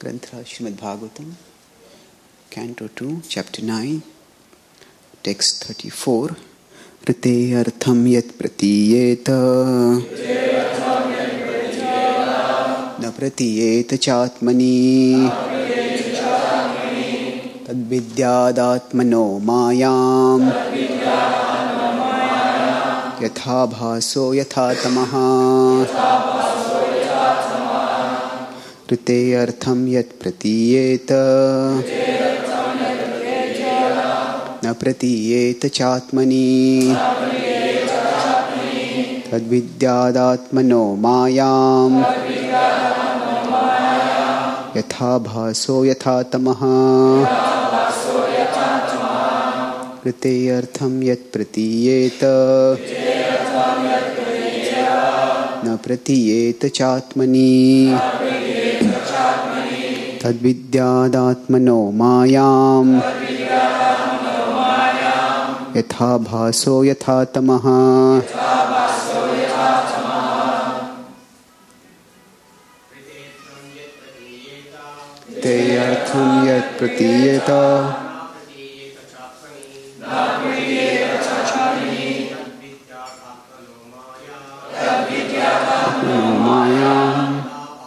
Granthra Srimad Bhagavatam, Canto 2, Chapter 9, Text 34. Rite artham yat pratiyeta na pratiyeta chatmani tad vidyadatmano mayam yatha bhaso yatha tamaha. Rite artham yat pratiyeta na pratiyeta chatmani tad vidyadatmano mayam yatha bhaso yatha tamaha. Rite artham yat pratiyeta na pratiyeta chatmani tad vidyadatmano mayam yatha bhaso yatha tamaha. Rite artham yat pratiyeta mayam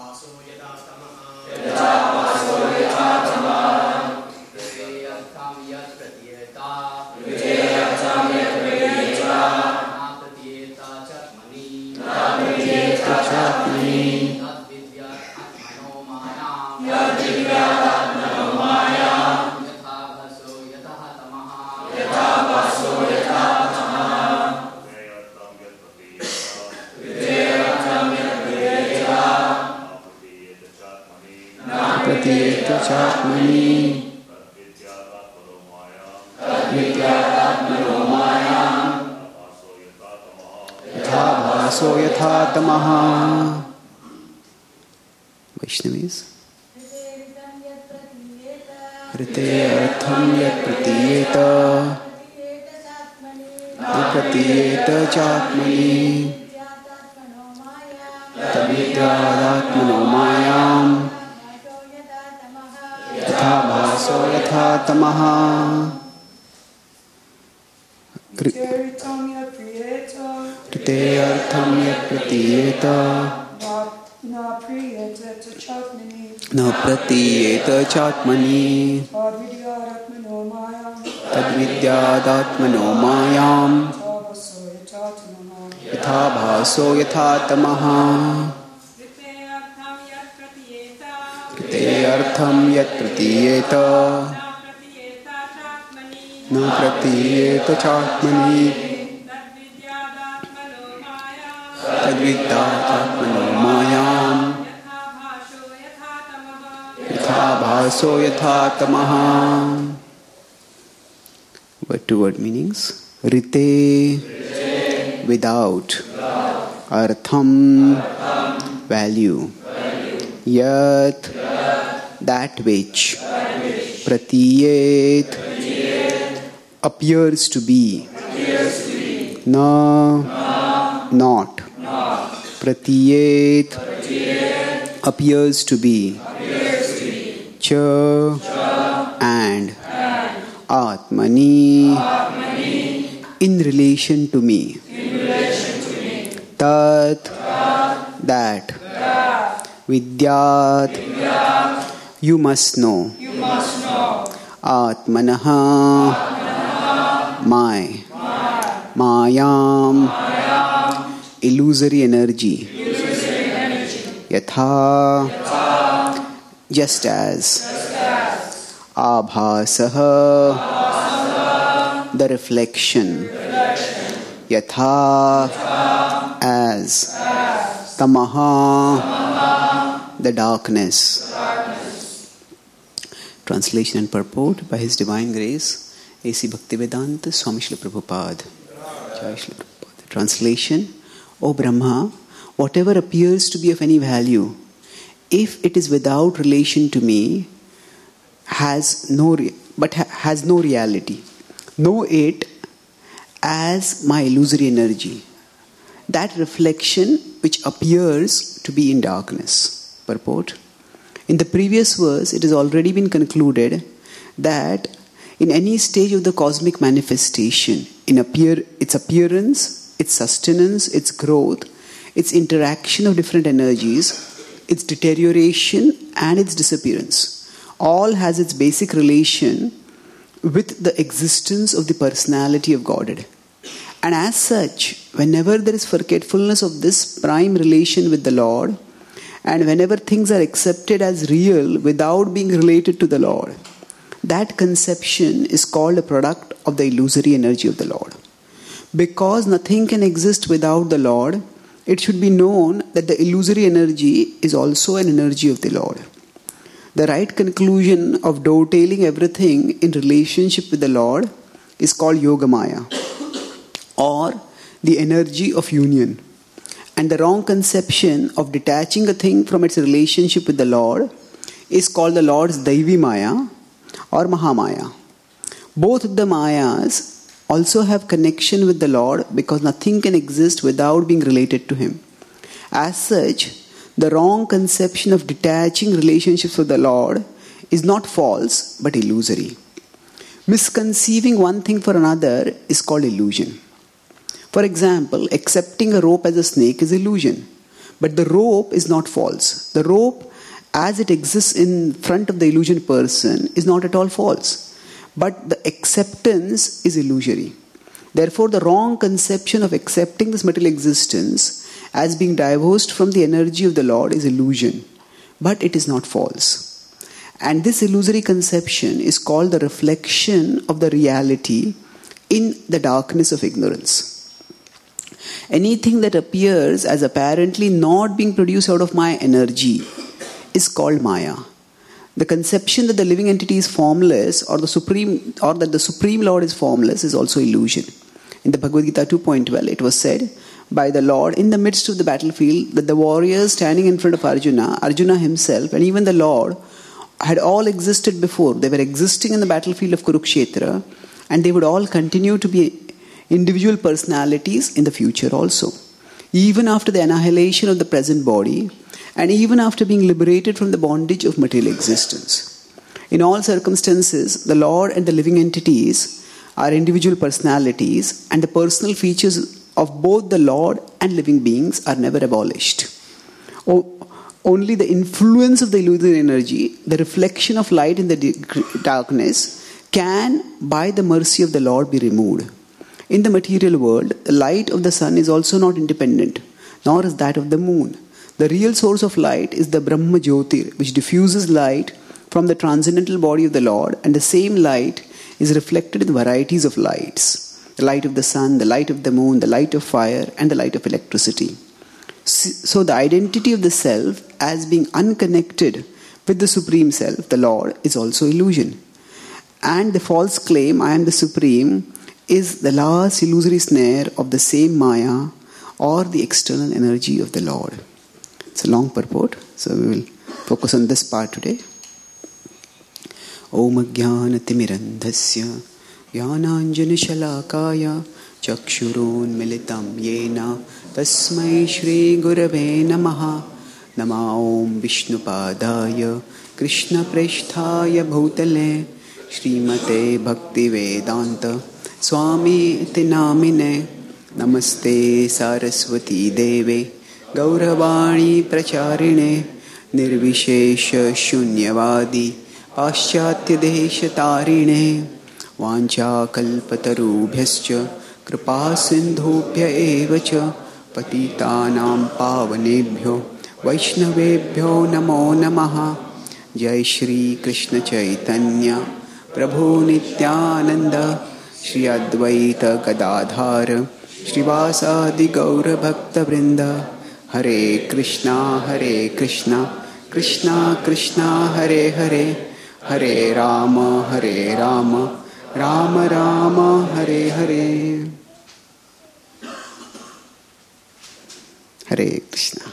pratiyeta chatmani vidyadatmano mayam yatha bhaso yatha tamaha. Vaishnavis. Rite artham yat pratiyeta na pratiyeta chatmani tad vidyadatmano mayam yatha bhaso yatha tamaha. Rite artham yat pratiyeta na pratiyeta chatmani tad vidyadatmano mayam yatha bhaso yatha tamaha. Rite artham yat pratiyeta na pratiyeta chatmani tad vidyadatmano mayam yatha bhaso yatha tamaha. Word to word meanings. Rite, without. Artham, value. Yat, that which. Pratiyet, appears to be. Na, not. Pratiyet, appears to be. Cha, and. Atmani, in relation to me. Tat, that. Vidyat, you must know. Atmanaha, my. Mayam, illusory energy. Yatha, just as. Abhasaha, the reflection. Yatha, as. Tamaha, the darkness. Translation and purport by His Divine Grace A.C. Bhaktivedanta Swami Srila Prabhupada. Jai Srila Prabhupada. Translation. O Brahma, whatever appears to be of any value, if it is without relation to me, has no reality. Know it as my illusory energy, that reflection which appears to be in darkness. Purport. In the previous verse, it has already been concluded that in any stage of the cosmic manifestation, in its appearance, its sustenance, its growth, its interaction of different energies, its deterioration and its disappearance, all has its basic relation with the existence of the personality of Godhead. And as such, whenever there is forgetfulness of this prime relation with the Lord, and whenever things are accepted as real without being related to the Lord, that conception is called a product of the illusory energy of the Lord. Because nothing can exist without the Lord, it should be known that the illusory energy is also an energy of the Lord. The right conclusion of dovetailing everything in relationship with the Lord is called Yogamaya, or the energy of union. And the wrong conception of detaching a thing from its relationship with the Lord is called the Lord's Daivi Maya or Mahamaya. Both of the Mayas also have connection with the Lord because nothing can exist without being related to Him. As such, the wrong conception of detaching relationships with the Lord is not false but illusory. Misconceiving one thing for another is called illusion. For example, accepting a rope as a snake is illusion. But the rope is not false. The rope, as it exists in front of the illusion person, is not at all false. But the acceptance is illusory. Therefore, the wrong conception of accepting this material existence as being divorced from the energy of the Lord is illusion. But it is not false. And this illusory conception is called the reflection of the reality in the darkness of ignorance. Anything that appears as apparently not being produced out of my energy is called Maya. The conception that the living entity is formless or that the Supreme Lord is formless is also illusion. In the Bhagavad Gita 2.12, it was said by the Lord in the midst of the battlefield that the warriors standing in front of Arjuna himself, and even the Lord had all existed before. They were existing in the battlefield of Kurukshetra, and they would all continue to be individual personalities in the future also. Even after the annihilation of the present body, and even after being liberated from the bondage of material existence. In all circumstances, the Lord and the living entities are individual personalities, and the personal features of both the Lord and living beings are never abolished. Only the influence of the illusory energy, the reflection of light in the darkness, can, by the mercy of the Lord, be removed. In the material world, the light of the sun is also not independent, nor is that of the moon. The real source of light is the Brahma Jyotir, which diffuses light from the transcendental body of the Lord, and the same light is reflected in varieties of lights. The light of the sun, the light of the moon, the light of fire, and the light of electricity. So the identity of the self as being unconnected with the Supreme Self, the Lord, is also illusion. And the false claim, I am the Supreme, is the last illusory snare of the same Maya or the external energy of the Lord. It's a long purport, so we will focus on this part today. Om Ajnanatirmirandhasya Jnananjana Shalakaya Chakshurun Militam Yena Tasmai Shri Gurave Namaha Nama Om Vishnupadaya Krishna Preshthaya Bhutale Srimate Bhakti Vedanta Swami iti namine Namaste Saraswati Deve Gauravani Pracharine Nirvishesha Shunyavadi Paschatya Desha Tarine Vancha Kalpatarubhyascha Kripa Sindhubhya Evacha Patitanam Pavanebhyo Vaishnavebhyo Namo Namaha Jai Shri Krishna Chaitanya Prabhu Nityananda Shri Advaita Gadadhar Srivasadi Gaura Bhakta Vrinda Hare Krishna Krishna Krishna Hare Hare Hare Rama Rama Rama Hare Hare. Hare Krishna.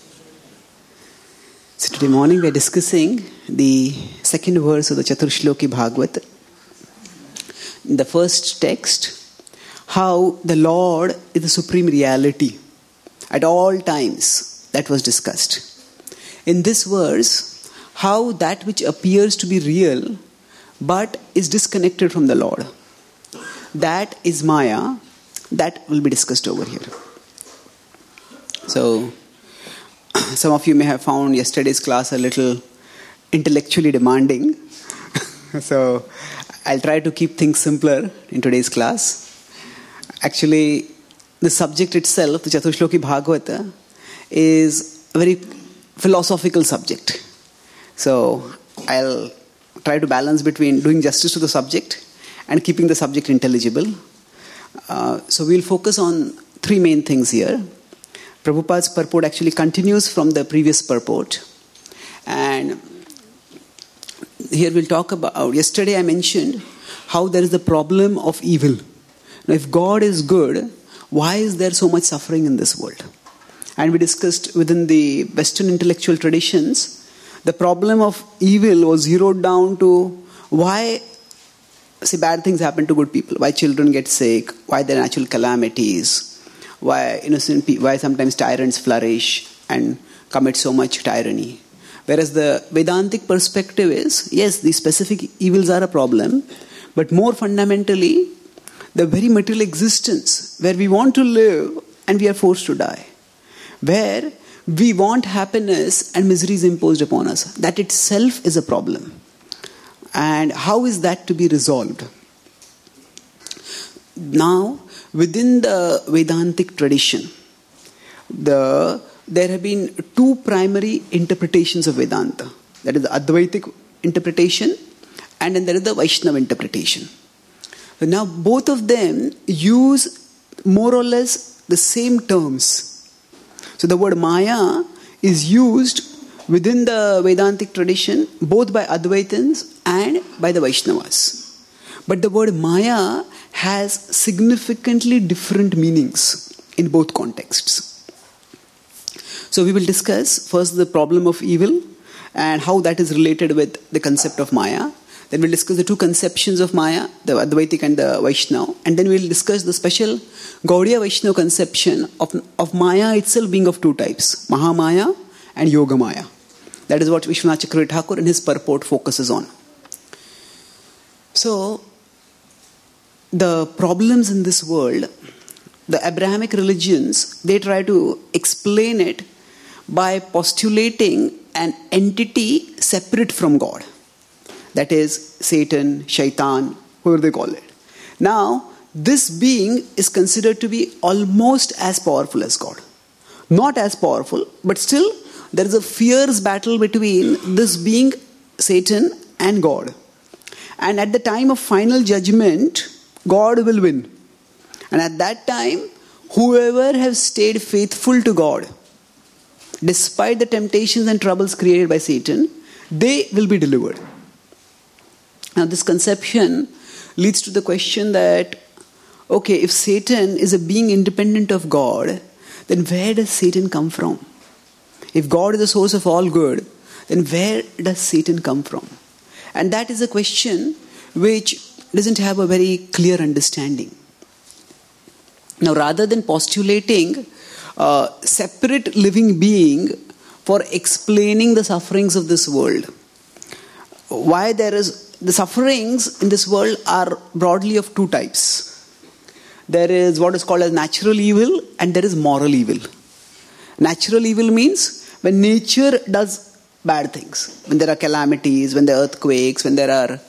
So today morning we are discussing the second verse of the Chaturshloki Bhagavata. In the first text, how the Lord is the supreme reality at all times. That was discussed. In this verse, how that which appears to be real but is disconnected from the Lord, that is Maya. That will be discussed over here. So, some of you may have found yesterday's class a little intellectually demanding. So, I'll try to keep things simpler in today's class. Actually, the subject itself, the Chaturshloki Bhagavata, is a very philosophical subject. So, I'll try to balance between doing justice to the subject and keeping the subject intelligible. So, we'll focus on three main things here. Prabhupada's purport actually continues from the previous purport. And here we'll talk about, yesterday I mentioned how there is the problem of evil. Now, if God is good, why is there so much suffering in this world? And we discussed within the Western intellectual traditions, the problem of evil was zeroed down to why bad things happen to good people, why children get sick, why there are natural calamities, why why sometimes tyrants flourish and commit so much tyranny. Whereas the Vedantic perspective is, yes, these specific evils are a problem, but more fundamentally, the very material existence where we want to live and we are forced to die, where we want happiness and misery is imposed upon us, that itself is a problem. And how is that to be resolved? Now, within the Vedantic tradition, there have been two primary interpretations of Vedanta. That is the Advaitic interpretation, and then there is the Vaishnava interpretation. So now both of them use more or less the same terms. So the word Maya is used within the Vedantic tradition both by Advaitins and by the Vaishnavas. But the word Maya has significantly different meanings in both contexts. So we will discuss first the problem of evil and how that is related with the concept of Maya. Then we'll discuss the two conceptions of Maya, the Advaitic and the Vaishnava. And then we'll discuss the special Gaudiya Vaishnava conception of Maya itself being of two types, Mahamaya and Yoga Maya. That is what Vishwanath Chakravarti Thakur in his purport focuses on. So, the problems in this world, the Abrahamic religions, they try to explain it by postulating an entity separate from God. That is Satan, Shaitan, whoever they call it. Now, this being is considered to be almost as powerful as God. Not as powerful, but still there is a fierce battle between this being, Satan, and God. And at the time of final judgment, God will win. And at that time, whoever has stayed faithful to God, despite the temptations and troubles created by Satan, they will be delivered. Now this conception leads to the question that, okay, if Satan is a being independent of God, then where does Satan come from? If God is the source of all good, then where does Satan come from? And that is a question which doesn't have a very clear understanding. Now, rather than postulating a separate living being for explaining the sufferings of this world, why there is the sufferings in this world are broadly of two types. There is what is called as natural evil and there is moral evil. Natural evil means when nature does bad things, when there are calamities, when there are earthquakes, when there are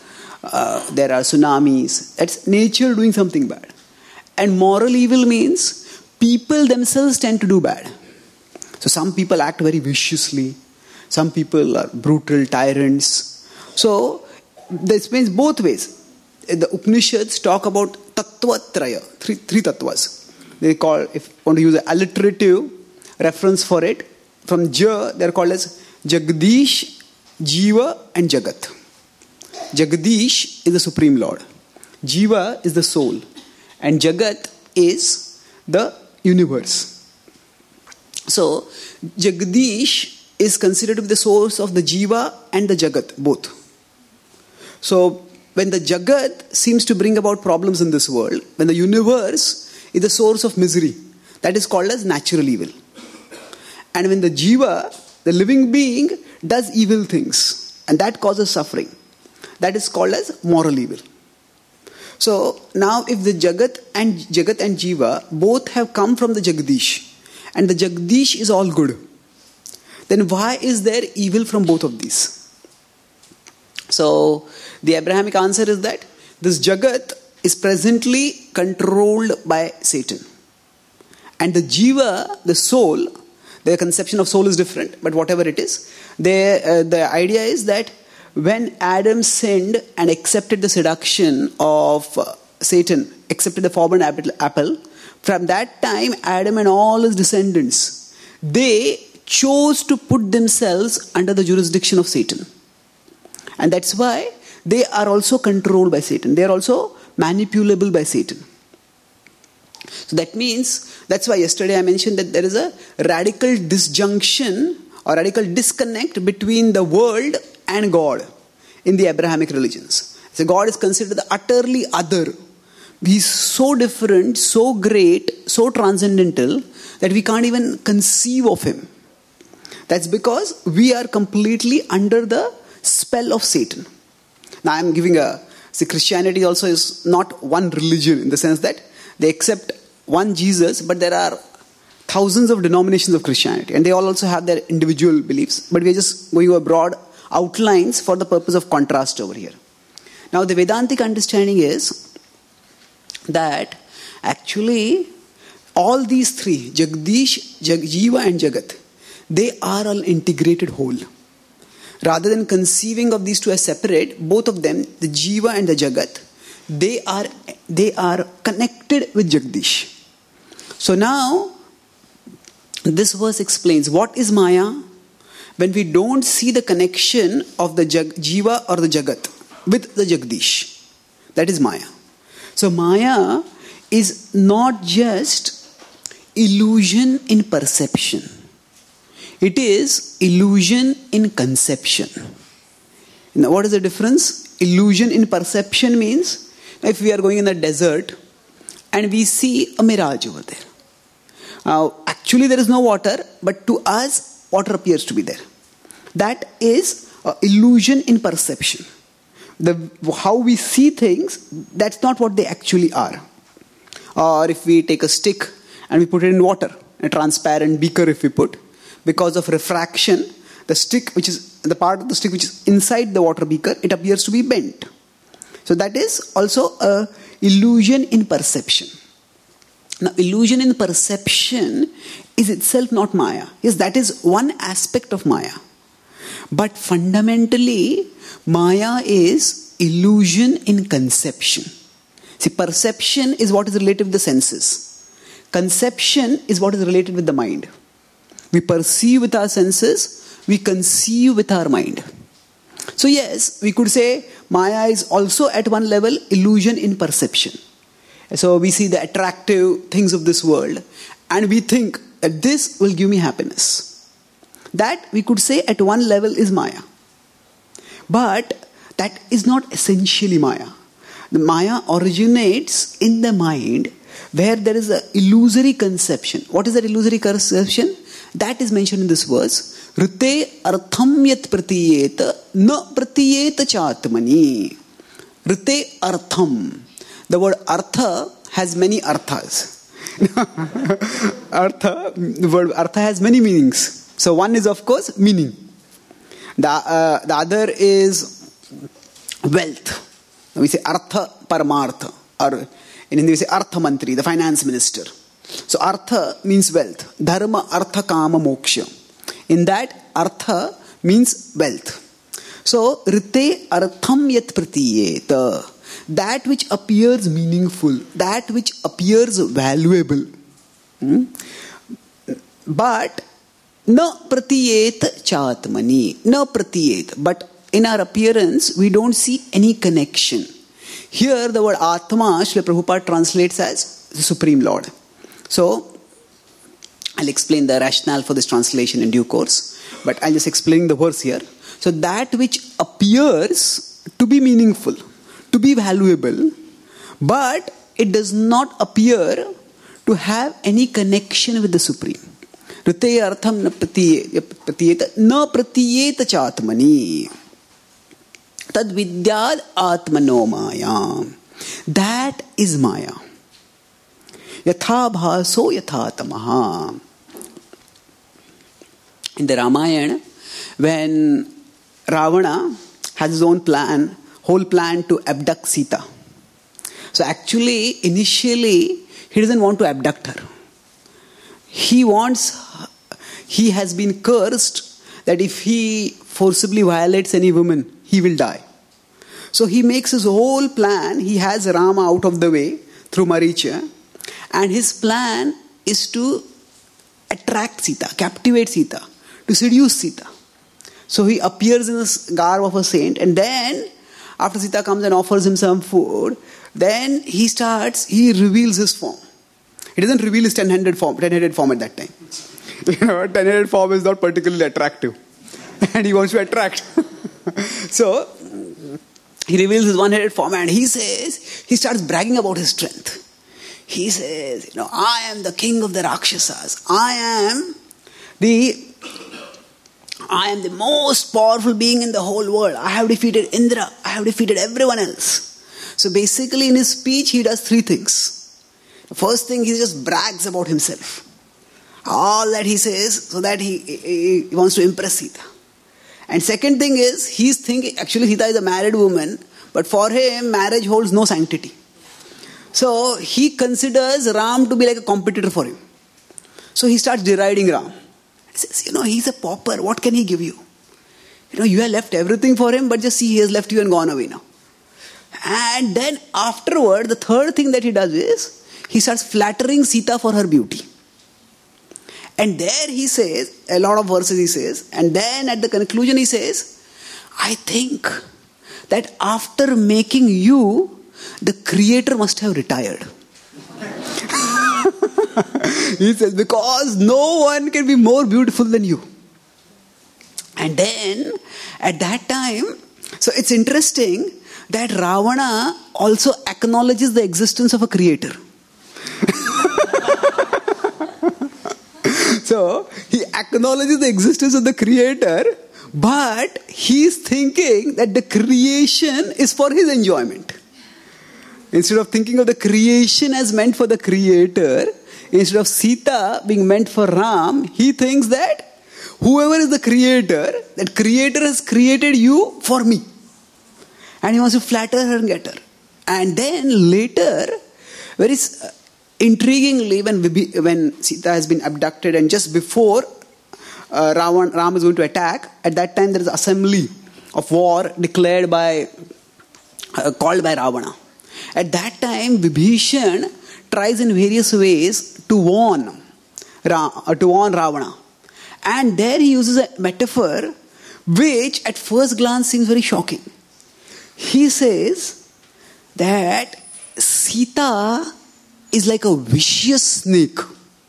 tsunamis, that's nature doing something bad. And moral evil means people themselves tend to do bad. So some people act very viciously, some people are brutal tyrants. So this means both ways. The Upanishads talk about tattva-traya, three tattvas. They call, if you want to use an alliterative reference for it, from Ja, they are called as Jagdish, Jiva and Jagat. Jagdish is the Supreme Lord. Jiva is the soul. And Jagat is the universe. So, Jagdish is considered to be the source of the Jiva and the Jagat, both. So, when the Jagat seems to bring about problems in this world, when the universe is the source of misery, that is called as natural evil. And when the Jiva the living being does evil things, and that causes suffering. That is called as moral evil. So now if the Jagat and Jiva both have come from the Jagdish, and the Jagdish is all good, then why is there evil from both of these? So the Abrahamic answer is that this Jagat is presently controlled by Satan. And the Jiva, the soul, their conception of soul is different, but whatever it is, the idea is that when Adam sinned and accepted the seduction of Satan, accepted the forbidden apple, from that time Adam and all his descendants, they chose to put themselves under the jurisdiction of Satan. And that's why they are also controlled by Satan. They are also manipulable by Satan. So that means, that's why yesterday I mentioned that there is a radical disjunction or radical disconnect between the world and God in the Abrahamic religions. So God is considered the utterly other. He is so different, so great, so transcendental that we can't even conceive of him. That's because we are completely under the spell of Satan. Now I am giving Christianity also is not one religion in the sense that they accept one Jesus, but there are thousands of denominations of Christianity and they all also have their individual beliefs, but we are just going over broad outlines for the purpose of contrast over here. Now the Vedantic understanding is that actually all these three, Jagdish, Jiva and Jagat, they are all integrated whole. Rather than conceiving of these two as separate, both of them, the Jiva and the Jagat, they are connected with Jagdish. So now, this verse explains what is Maya when we don't see the connection of the Jiva or the Jagat with the Jagdish. That is Maya. So Maya is not just illusion in perception. It is illusion in conception. Now, what is the difference? Illusion in perception means if we are going in the desert and we see a mirage over there. Actually, there is no water, but to us, water appears to be there. That is illusion in perception. How we see things, that's not what they actually are. Or if we take a stick and we put it in water, a transparent beaker if we put, because of refraction, the stick which is the part of the stick which is inside the water beaker, it appears to be bent. So that is also a illusion in perception. Now illusion in perception is itself not Maya. Yes, that is one aspect of Maya. But fundamentally, Maya is illusion in conception. See, perception is what is related with the senses. Conception is what is related with the mind. We perceive with our senses, we conceive with our mind. So yes, we could say Maya is also at one level illusion in perception. So we see the attractive things of this world and we think that this will give me happiness. That we could say at one level is Maya. But that is not essentially Maya. The Maya originates in the mind where there is an illusory conception. What is that illusory conception? That is mentioned in this verse. Rite artham yat pratiyeta na pratiyeta chatmani. Rite artham. The word artha has many arthas. The word artha has many meanings. So one is of course meaning. The other is wealth. We say artha paramartha, or in Hindi we say artha mantri, the finance minister. So artha means wealth. Dharma, artha, kama, moksha. In that, artha means wealth. So rite artham yat pratiyeta. That which appears meaningful, that which appears valuable. But na pratiyet chatmani. Na pratiyet. But in our appearance, we don't see any connection. Here the word Atma, Srila Prabhupada translates as the Supreme Lord. So, I'll explain the rationale for this translation in due course. But I'll just explain the verse here. So that which appears to be meaningful, to be valuable, but it does not appear to have any connection with the Supreme. Rite artham na pratiyeta chatmani. Tad vidyad atmano maya. That is Maya. Yatha bhaso yatha tamaha. In the Ramayana, when Ravana has his own plan, whole plan to abduct Sita. So actually, initially, he doesn't want to abduct her. He has been cursed that if he forcibly violates any woman, he will die. So he makes his whole plan. He has Rama out of the way through Maricha. And his plan is to attract Sita, captivate Sita, to seduce Sita. So he appears in the garb of a saint, and then after Sita comes and offers him some food, then he reveals his form. He doesn't reveal his 10-headed form at that time. 10-headed form is not particularly attractive. And he wants to attract. So he reveals his one-headed form, and he starts bragging about his strength. He says, I am the king of the Rakshasas. I am the most powerful being in the whole world. I have defeated Indra. I have defeated everyone else. So basically in his speech, he does three things. The first thing, he just brags about himself. All that he says, so that he wants to impress Sita. And second thing is, he's thinking, actually Sita is a married woman, but for him, marriage holds no sanctity. So he considers Ram to be like a competitor for him. So he starts deriding Ram. He says, he's a pauper. What can he give you? You have left everything for him, but just see, he has left you and gone away now. And then afterward, the third thing that he does is, he starts flattering Sita for her beauty. And there he says, a lot of verses he says, and then at the conclusion he says, I think that after making you, the creator must have retired. He says, because no one can be more beautiful than you. And then, at that time, so it's interesting that Ravana also acknowledges the existence of a creator. So, he acknowledges the existence of the creator, but he's thinking that the creation is for his enjoyment. Instead of thinking of the creation as meant for the creator, instead of Sita being meant for Ram, he thinks that whoever is the creator, that creator has created you for me. And he wants to flatter her and get her. And then later, very intriguingly, when Sita has been abducted and just before Ram is going to attack, at that time there is an assembly of war declared called by Ravana. At that time, Vibhishan tries in various ways to warn Ravana. And there he uses a metaphor which at first glance seems very shocking. He says that Sita is like a vicious snake.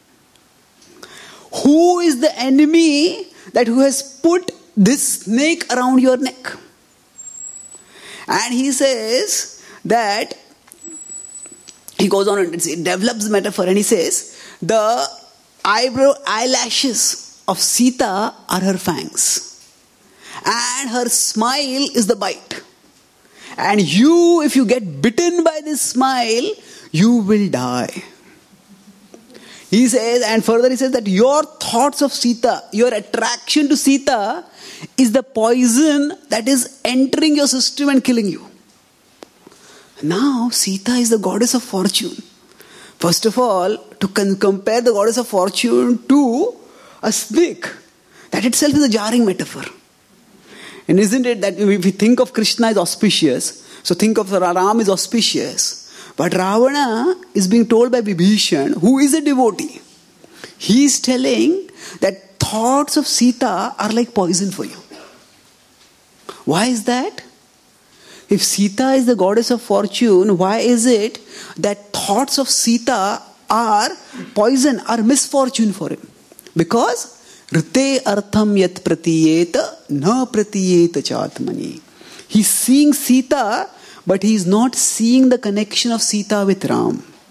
Who is the enemy who has put this snake around your neck? And he says that, he goes on and develops the metaphor, and he says, the eyelashes of Sita are her fangs. And her smile is the bite. And if you get bitten by this smile, you will die. He says, and further he says that your thoughts of Sita, your attraction to Sita is the poison that is entering your system and killing you. Now, Sita is the goddess of fortune. First of all, to compare the goddess of fortune to a snake, that itself is a jarring metaphor. And isn't it that if we think of Krishna as auspicious, so think of Ram as auspicious. But Ravana is being told by Vibhishan, who is a devotee. He is telling that thoughts of Sita are like poison for you. Why is that? If Sita is the goddess of fortune, why is it that thoughts of Sita are poison, are misfortune for him? Because Rite artham yat pratiyeta na pratiyeta chatmani. He's seeing Sita, but he is not seeing the connection of Sita with Ram.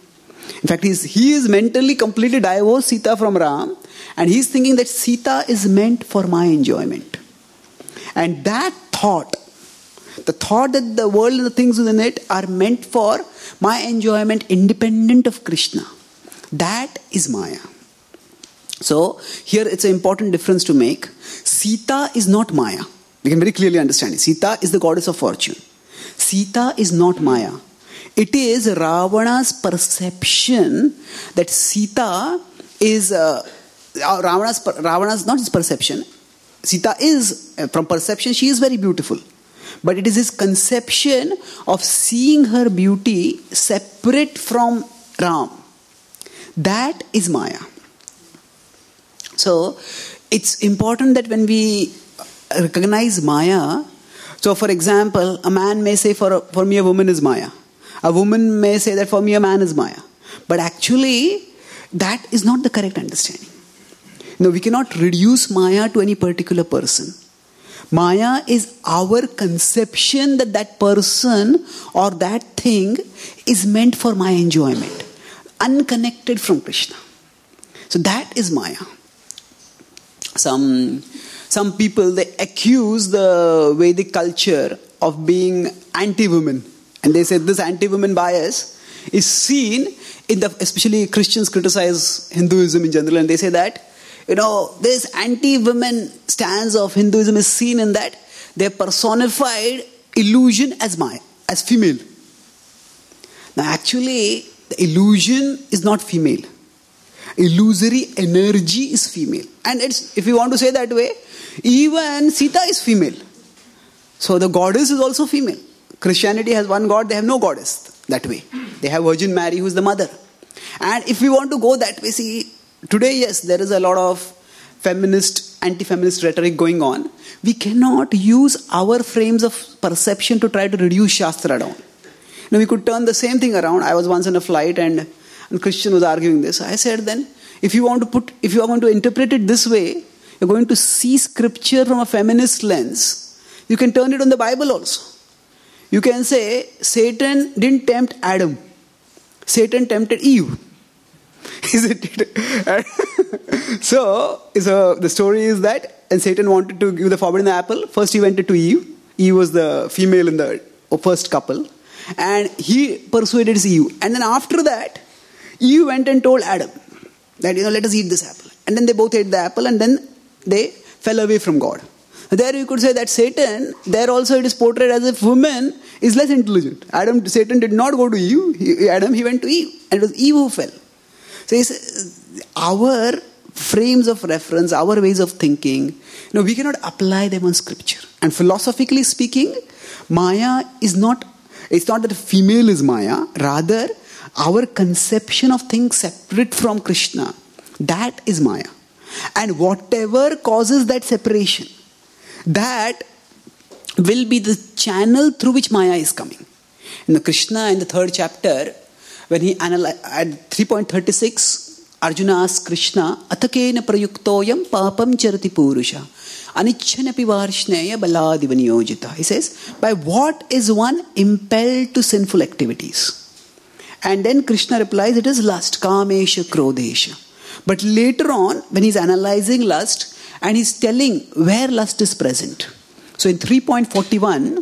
In fact, he is mentally completely divorced Sita from Ram, and he's thinking that Sita is meant for my enjoyment. And that thought, the thought that the world and the things within it are meant for my enjoyment independent of Krishna, that is Maya. So here it's an important difference to make. Sita is not Maya. We can very clearly understand it. Sita is the goddess of fortune. Sita is not Maya. It is Ravana's perception that Sita is Ravana's not his perception. Sita is, from perception, she is very beautiful. But it is his conception of seeing her beauty separate from Ram. That is Maya. So it's important that when we recognize Maya, so for example, a man may say for me a woman is Maya. A woman may say that for me a man is Maya. But actually, that is not the correct understanding. No, we cannot reduce Maya to any particular person. Maya is our conception that that person or that thing is meant for my enjoyment, unconnected from Krishna. So that is Maya. Some people, they accuse the Vedic culture of being anti-women. And they say this anti-women bias is seen in especially Christians criticize Hinduism in general, and they say that, this anti-women stance of Hinduism is seen in that they personified illusion as Maya, as female. Now actually, the illusion is not female. Illusory energy is female. And if you want to say that way, even Sita is female. So the goddess is also female. Christianity has one god, they have no goddess that way. They have Virgin Mary who is the mother. And if we want to go that way, see, today, yes, there is a lot of feminist, anti-feminist rhetoric going on. We cannot use our frames of perception to try to reduce Shastra down. We could turn the same thing around. I was once in a flight and Christian was arguing this. I said then, if you are going to interpret it this way, you're going to see scripture from a feminist lens. You can turn it on the Bible also. You can say, Satan didn't tempt Adam. Satan tempted Eve. Isn't it? So the story is that, and Satan wanted to give the forbidden apple. First he went to Eve. Eve was the female in the first couple. And he persuaded Eve. And then after that, Eve went and told Adam that, let us eat this apple. And then they both ate the apple and then they fell away from God. There you could say that Satan, there also it is portrayed as if woman is less intelligent. Satan did not go to Eve. He went to Eve. And it was Eve who fell. So our frames of reference, our ways of thinking, we cannot apply them on scripture. And philosophically speaking, Maya is not, it's not that female is Maya. Rather, our conception of things separate from Krishna, that is Maya. And whatever causes that separation, that will be the channel through which Maya is coming. In the Krishna, in the 3rd chapter, when he analyzed, at 3.36, Arjuna asks Krishna, Atakena prayuktoyam papam charati purusha, anichchanapi varshneya baladiva niyojita. He says, by what is one impelled to sinful activities? And then Krishna replies, it is lust, kamesha, krodesha. But later on, when he's analyzing lust, and he's telling where lust is present. So in 3.40,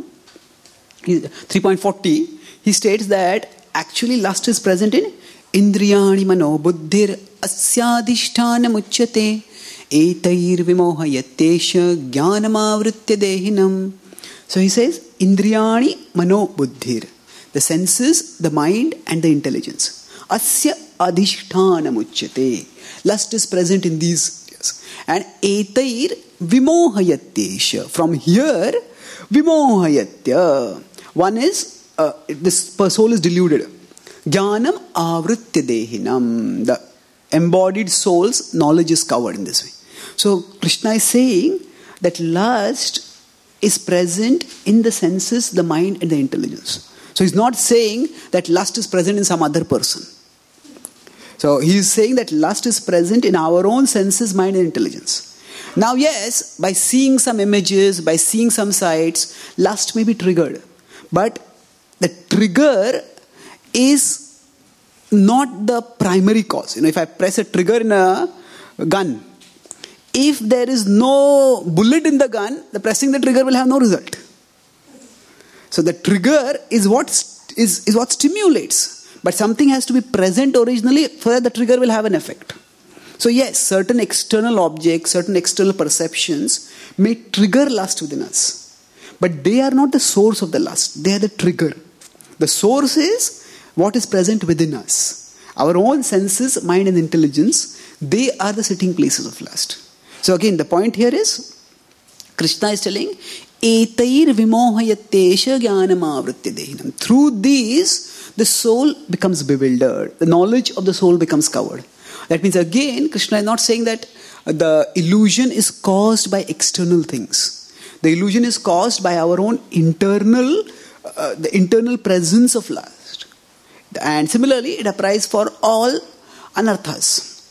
he states that actually lust is present in Indriyani mano buddhir asyadhisthana muchyate etair vimohayattesha jnanamavritya dehinam. So he says, Indriyani mano buddhir. The senses, the mind and the intelligence. Asya adhisthana muchyate. Lust is present in these. And etair vimohayattesha. From here, vimohayatya. One is, this soul is deluded. Jnanam avritya dehinam. The embodied soul's knowledge is covered in this way. So Krishna is saying that lust is present in the senses, the mind and the intelligence. So he's not saying that lust is present in some other person. So he is saying that lust is present in our own senses, mind and intelligence. Now yes, by seeing some images, by seeing some sights, lust may be triggered. But the trigger is not the primary cause. If I press a trigger in a gun, if there is no bullet in the gun, the pressing the trigger will have no result. So the trigger is what stimulates. But something has to be present originally for that the trigger will have an effect. So yes, certain external objects, certain external perceptions may trigger lust within us. But they are not the source of the lust. They are the trigger. The source is what is present within us. Our own senses, mind and intelligence, they are the sitting places of lust. So again, the point here is, Krishna is telling, Etair vimohayatesha jnanamavritya dehinam. Through these, the soul becomes bewildered. The knowledge of the soul becomes covered. That means again, Krishna is not saying that the illusion is caused by external things. The illusion is caused by our own internal, the internal presence of lust. And similarly, it applies for all anarthas.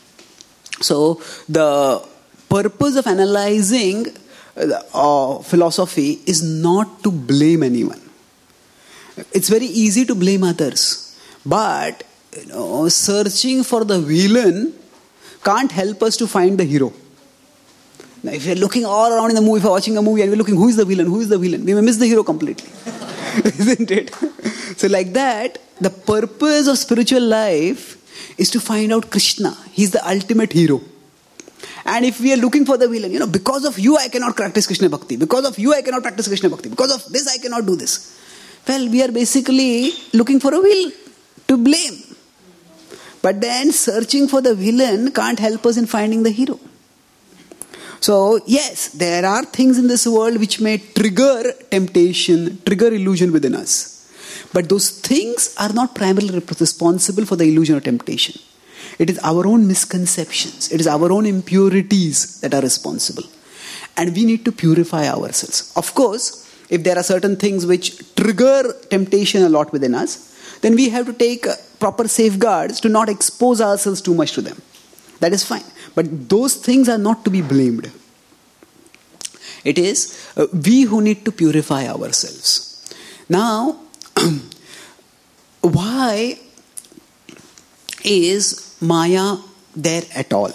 So, the purpose of analyzing philosophy is not to blame anyone. It's very easy to blame others. But, searching for the villain can't help us to find the hero. Now, if you're looking all around in the movie, if you're watching a movie and we're looking, who is the villain? We may miss the hero completely. Isn't it? So like that, the purpose of spiritual life is to find out Krishna. He's the ultimate hero. And if we are looking for the villain, because of you I cannot practice Krishna Bhakti. Because of you I cannot practice Krishna Bhakti. Because of this I cannot do this. Well, we are basically looking for a villain to blame. But then searching for the villain can't help us in finding the hero. So, yes, there are things in this world which may trigger temptation, trigger illusion within us. But those things are not primarily responsible for the illusion or temptation. It is our own misconceptions. It is our own impurities that are responsible. And we need to purify ourselves. Of course, if there are certain things which trigger temptation a lot within us, then we have to take proper safeguards to not expose ourselves too much to them. That is fine. But those things are not to be blamed. It is we who need to purify ourselves. Now, why is Maya there at all?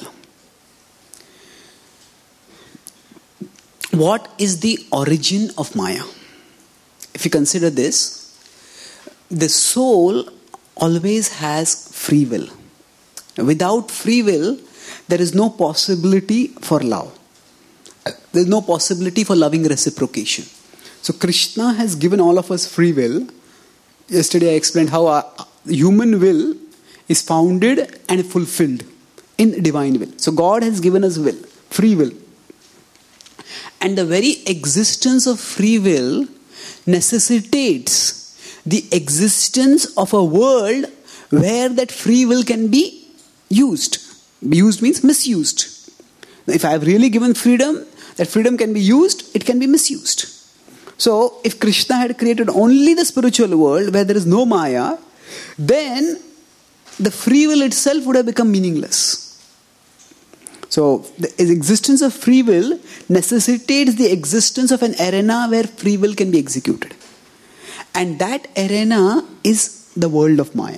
What is the origin of Maya? If you consider this, the soul always has free will. Without free will, there is no possibility for love. There is no possibility for loving reciprocation. So Krishna has given all of us free will. Yesterday I explained how human will is founded and fulfilled in divine will. So God has given us will, free will. And the very existence of free will necessitates the existence of a world where that free will can be used. Used means misused. If I have really given freedom, that freedom can be used, it can be misused. So, if Krishna had created only the spiritual world where there is no Maya, then the free will itself would have become meaningless. So, the existence of free will necessitates the existence of an arena where free will can be executed. And that arena is the world of Maya.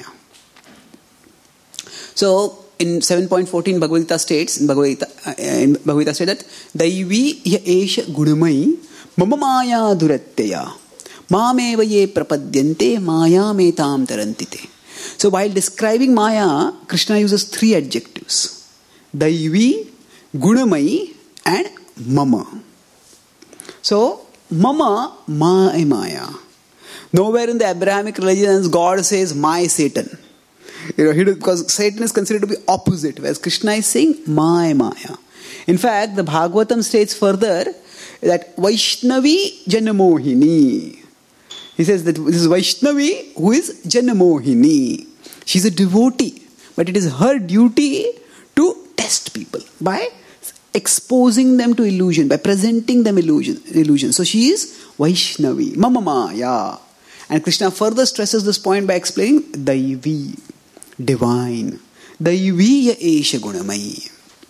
So, in 7.14 Bhagavad Gita states, in Bhagavad Gita states that Daivi ya esha gunamai mama maya duratteya mameva ye prapadyante maya metam tarantite. So while describing Maya, Krishna uses three adjectives: Daivi, Gunamai and Mama. So, Mama, Maya. Nowhere in the Abrahamic religions God says my Satan. Because Satan is considered to be opposite, whereas Krishna is saying my Maya. In fact, the Bhagavatam states further that Vaishnavi Janamohini. He says that this is Vaishnavi who is Janamohini. She's a devotee, but it is her duty to test people by exposing them to illusion, by presenting them illusion. So she is Vaishnavi, Mama Maya. And Krishna further stresses this point by explaining Daivi, divine. Daivi ya esha gunamai.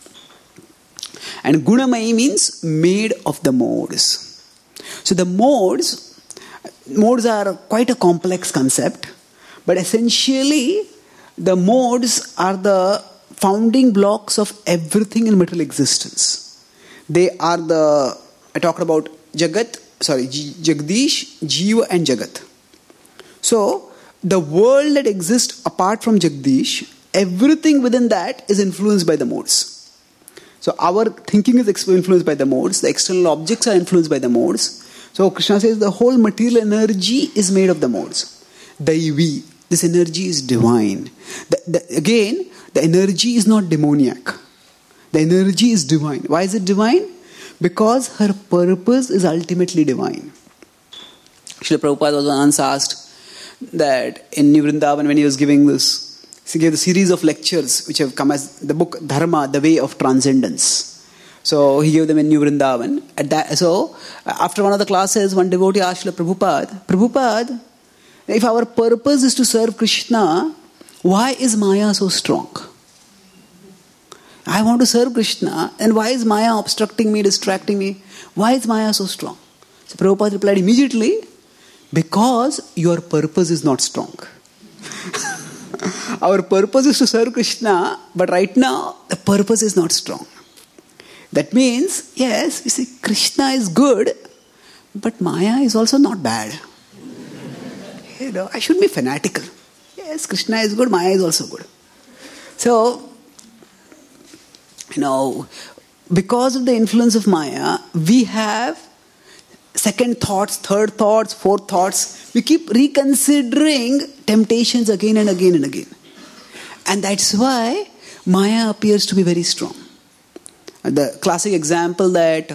And gunamai means made of the modes. So the modes are quite a complex concept, but essentially the modes are the founding blocks of everything in material existence. They are I talked about Jagdish, Jiva and Jagat. So, the world that exists apart from Jagdish, everything within that is influenced by the modes. So, our thinking is influenced by the modes, the external objects are influenced by the modes. So, Krishna says the whole material energy is made of the modes. Daivi, this energy is divine. Again, the energy is not demoniac. The energy is divine. Why is it divine? Because her purpose is ultimately divine. Srila Prabhupada was once asked that in New Vrindavan, when he was giving this, he gave a series of lectures which have come as the book Dharma, the way of transcendence. So he gave them in New Vrindavan. So after one of the classes, one devotee asked Srila Prabhupada, if our purpose is to serve Krishna, why is Maya so strong? I want to serve Krishna, and why is Maya obstructing me, distracting me? Why is Maya so strong? So Prabhupada replied immediately, because your purpose is not strong. Our purpose is to serve Krishna, but right now the purpose is not strong. That means, yes, you see, Krishna is good, but Maya is also not bad. I shouldn't be fanatical. Yes, Krishna is good, Maya is also good. So, because of the influence of Maya, we have second thoughts, third thoughts, fourth thoughts. We keep reconsidering temptations again and again and again. And that's why Maya appears to be very strong. The classic example that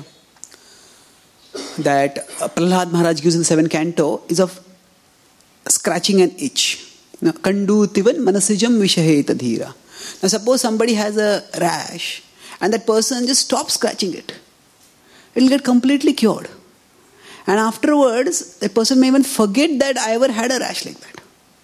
Prahlad Maharaj gives in the 7th canto is of scratching an itch. Kandu tivan manasijam vishaheta dhira. Now suppose somebody has a rash and that person just stops scratching it. It will get completely cured. And afterwards, that person may even forget that I ever had a rash like that.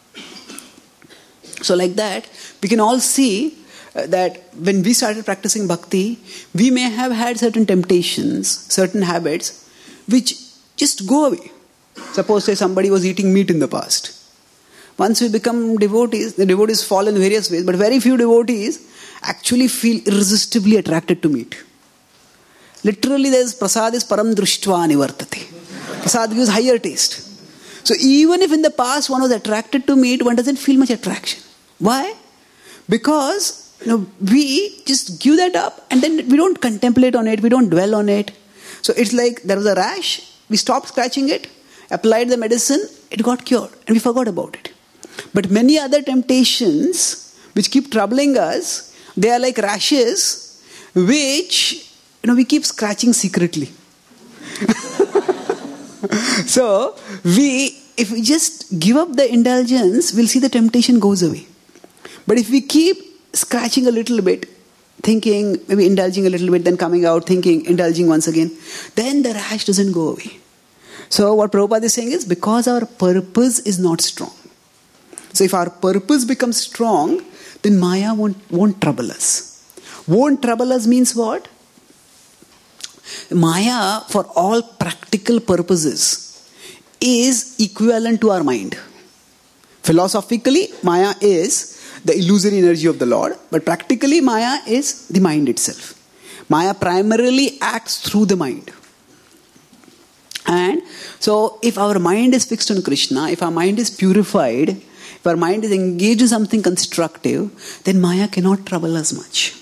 So like that, we can all see that when we started practicing bhakti, we may have had certain temptations, certain habits, which just go away. Suppose say somebody was eating meat in the past. Once we become devotees, the devotees fall in various ways, but very few devotees actually feel irresistibly attracted to meat. Literally there is prasad is param drushtva nivartate. Prasad gives higher taste. So even if in the past one was attracted to meat, one doesn't feel much attraction. Why? Because we just give that up and then we don't contemplate on it, we don't dwell on it. So it's like there was a rash, we stopped scratching it, applied the medicine, it got cured and we forgot about it. But many other temptations which keep troubling us, they are like rashes which we keep scratching secretly. So if we just give up the indulgence, we'll see the temptation goes away. But if we keep scratching a little bit, thinking, maybe indulging a little bit, then coming out, thinking, indulging once again, then the rash doesn't go away. So what Prabhupada is saying is, because our purpose is not strong. So if our purpose becomes strong, then Maya won't trouble us. Won't trouble us means what? Maya, for all practical purposes, is equivalent to our mind. Philosophically, Maya is the illusory energy of the Lord, but practically Maya is the mind itself. Maya primarily acts through the mind. And so if our mind is fixed on Krishna, if our mind is purified, if our mind is engaged in something constructive, then Maya cannot trouble us much.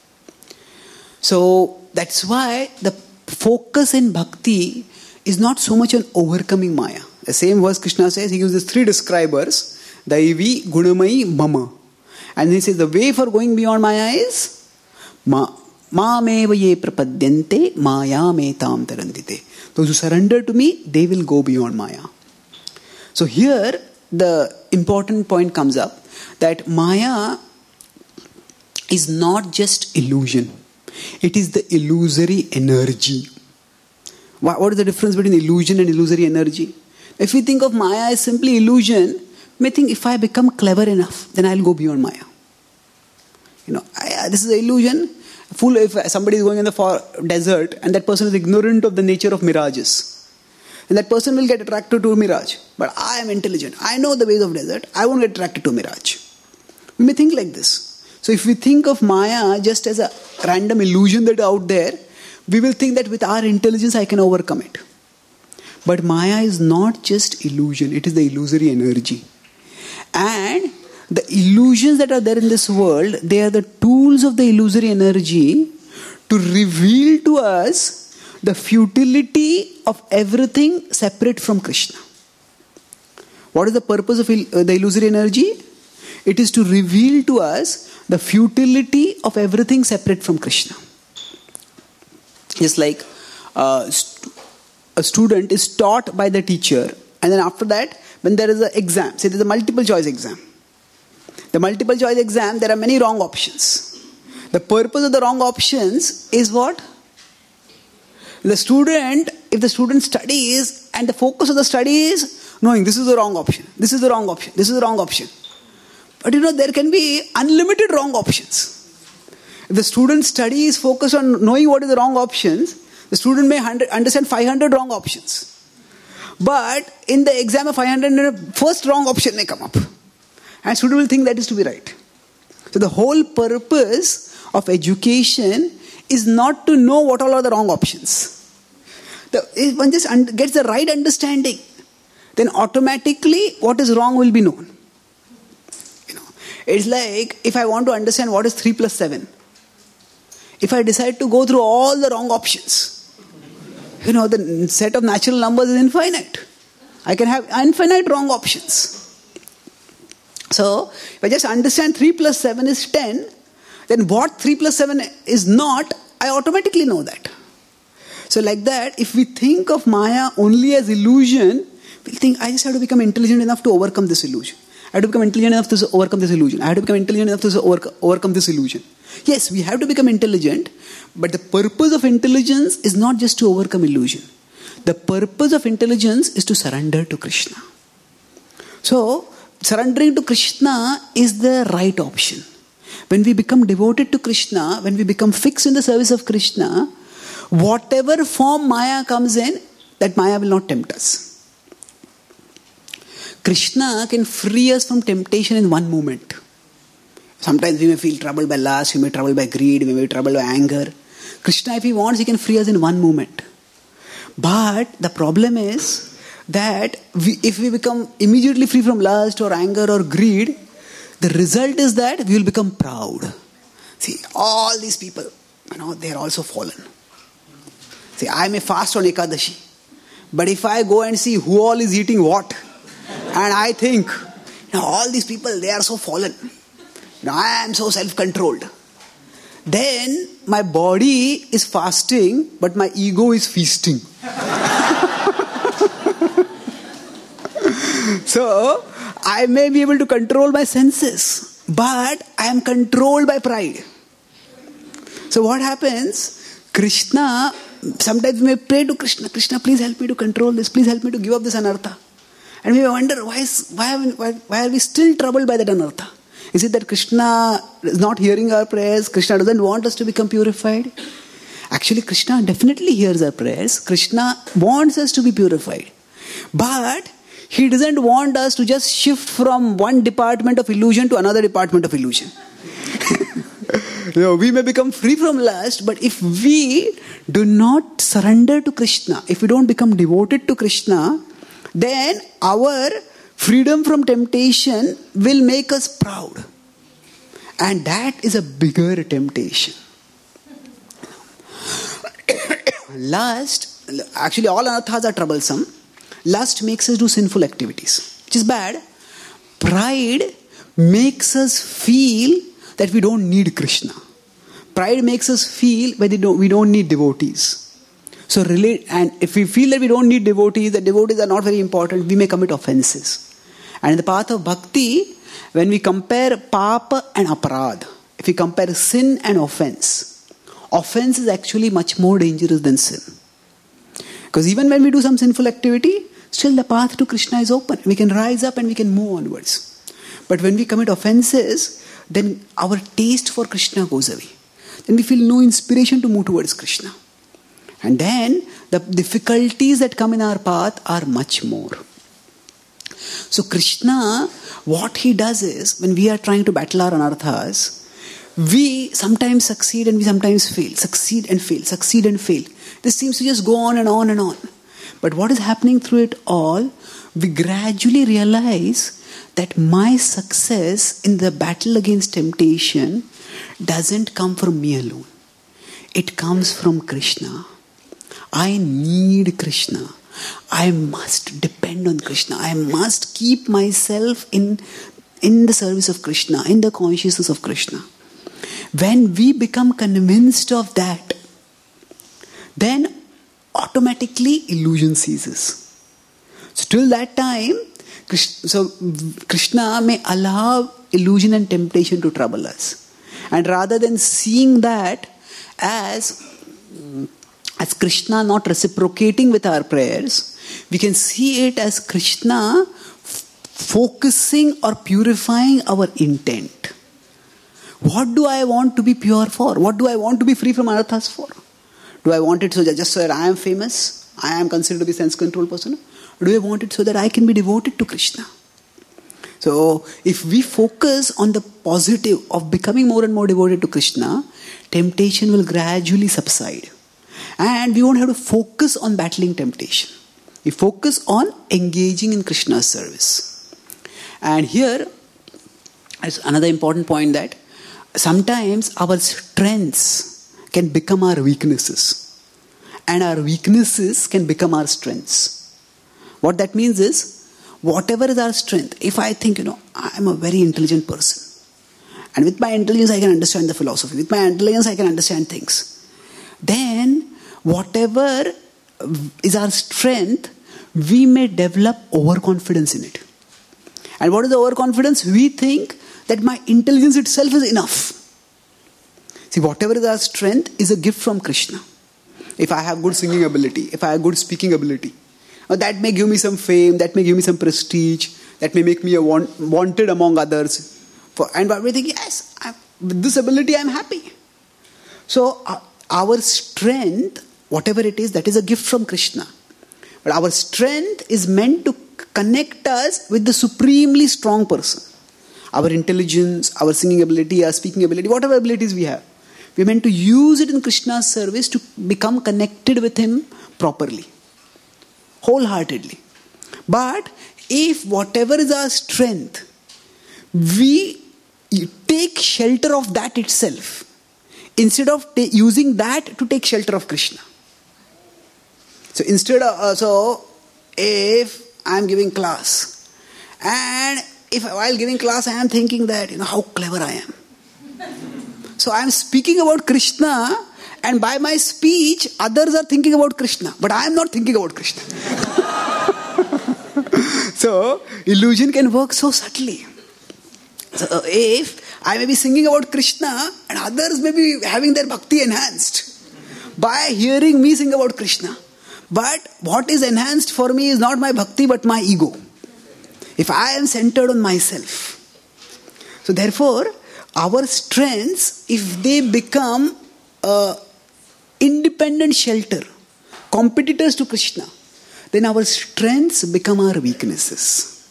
So that's why the focus in bhakti is not so much on overcoming Maya. The same verse Krishna says, he uses 3 describers, Daivi, Gunamayi, Mama. And he says the way for going beyond Maya is Ma'ameva ye prapadyante Maya me tam tarandite. Those who surrender to me, they will go beyond Maya. So here the important point comes up that Maya is not just illusion. It is the illusory energy. What is the difference between illusion and illusory energy? If we think of Maya as simply illusion, we may think if I become clever enough, then I'll go beyond Maya. This is an illusion. If somebody is going in the desert and that person is ignorant of the nature of mirages, and that person will get attracted to a mirage. But I am intelligent. I know the ways of desert. I won't get attracted to a mirage. We may think like this. So if we think of Maya just as a random illusion that is out there, we will think that with our intelligence I can overcome it. But Maya is not just illusion, it is the illusory energy. And the illusions that are there in this world, they are the tools of the illusory energy to reveal to us the futility of everything separate from Krishna. What is the purpose of the illusory energy? It is to reveal to us the futility of everything separate from Krishna. It's like a student is taught by the teacher, and then after that, when there is an exam, say there is a multiple choice exam. The multiple choice exam, there are many wrong options. The purpose of the wrong options is what? If the student studies and the focus of the study is knowing this is the wrong option, this is the wrong option, this is the wrong option. But there can be unlimited wrong options. If the student study is focused on knowing what is the wrong options, the student may understand 500 wrong options. But in the exam of 500, first wrong option may come up. And student will think that is to be right. So the whole purpose of education is not to know what all are the wrong options. If one just gets the right understanding, then automatically what is wrong will be known. It's like if I want to understand what is 3 plus 7. If I decide to go through all the wrong options, the set of natural numbers is infinite. I can have infinite wrong options. So, if I just understand 3 plus 7 is 10, then what 3 plus 7 is not, I automatically know that. So like that, if we think of Maya only as illusion, we'll think, I just have to become intelligent enough to overcome this illusion. I have to become intelligent enough to overcome this illusion. I have to become intelligent enough to overcome this illusion. Yes, we have to become intelligent, but the purpose of intelligence is not just to overcome illusion. The purpose of intelligence is to surrender to Krishna. So, surrendering to Krishna is the right option. When we become devoted to Krishna, when we become fixed in the service of Krishna, whatever form Maya comes in, that Maya will not tempt us. Krishna can free us from temptation in one moment. Sometimes we may feel troubled by lust, we may be troubled by greed, we may be troubled by anger. Krishna, if he wants, he can free us in one moment. But the problem is that if we become immediately free from lust or anger or greed, the result is that we will become proud. See, all these people, they are also fallen. See, I may fast on Ekadashi, but if I go and see who all is eating what, and I think, all these people, they are so fallen. I am so self-controlled. Then my body is fasting, but my ego is feasting. So, I may be able to control my senses, but I am controlled by pride. So what happens? Krishna, sometimes we may pray to Krishna, Krishna, please help me to control this, please help me to give up this anartha. And we may wonder, why are we still troubled by that anartha? Is it that Krishna is not hearing our prayers? Krishna doesn't want us to become purified? Actually, Krishna definitely hears our prayers. Krishna wants us to be purified. But he doesn't want us to just shift from one department of illusion to another department of illusion. We may become free from lust, but if we do not surrender to Krishna, if we don't become devoted to Krishna, then our freedom from temptation will make us proud. And that is a bigger temptation. Lust, actually all anarthas are troublesome. Lust makes us do sinful activities, which is bad. Pride makes us feel that we don't need Krishna. Pride makes us feel that we don't need devotees. So and if we feel that we don't need devotees, the devotees are not very important, we may commit offenses. And in the path of bhakti, when we compare papa and aparad, if we compare sin and offense is actually much more dangerous than sin. Because even when we do some sinful activity, still the path to Krishna is open. We can rise up and we can move onwards. But when we commit offenses, then our taste for Krishna goes away. Then we feel no inspiration to move towards Krishna. And then the difficulties that come in our path are much more. So Krishna, what he does is, when we are trying to battle our anarthas, we sometimes succeed and we sometimes fail. Succeed and fail, succeed and fail. This seems to just go on and on and on. But what is happening through it all, we gradually realize that my success in the battle against temptation doesn't come from me alone. It comes from Krishna. I need Krishna. I must depend on Krishna. I must keep myself in the service of Krishna, in the consciousness of Krishna. When we become convinced of that, then automatically illusion ceases. So till that time, Krishna may allow illusion and temptation to trouble us. And rather than seeing that as Krishna not reciprocating with our prayers, we can see it as Krishna focusing or purifying our intent. What do I want to be pure for? What do I want to be free from anarthas for? Do I want it just so that I am famous? I am considered to be a sense-controlled person? Or do I want it so that I can be devoted to Krishna? So, if we focus on the positive of becoming more and more devoted to Krishna, temptation will gradually subside. And we won't have to focus on battling temptation. We focus on engaging in Krishna's service. And here is another important point, that sometimes our strengths can become our weaknesses. And our weaknesses can become our strengths. What that means is, whatever is our strength, if I think, I am a very intelligent person, and with my intelligence I can understand the philosophy, with my intelligence I can understand things, then whatever is our strength, we may develop overconfidence in it. And what is the overconfidence? We think that my intelligence itself is enough. See, whatever is our strength is a gift from Krishna. If I have good singing ability, if I have good speaking ability, that may give me some fame, that may give me some prestige, that may make me wanted among others. And we think, yes, with this ability I am happy. So our strength, whatever it is, that is a gift from Krishna. But our strength is meant to connect us with the supremely strong person. Our intelligence, our singing ability, our speaking ability, whatever abilities we have, we are meant to use it in Krishna's service to become connected with Him properly, wholeheartedly. But if whatever is our strength, we take shelter of that itself, instead of using that to take shelter of Krishna. So if I am giving class, and if while giving class I am thinking that, how clever I am. So I am speaking about Krishna, and by my speech, others are thinking about Krishna. But I am not thinking about Krishna. So, illusion can work so subtly. So, if I may be singing about Krishna, and others may be having their bhakti enhanced by hearing me sing about Krishna. But what is enhanced for me is not my bhakti, but my ego. If I am centered on myself. So, therefore, our strengths, if they become independent shelter, competitors to Krishna, then our strengths become our weaknesses.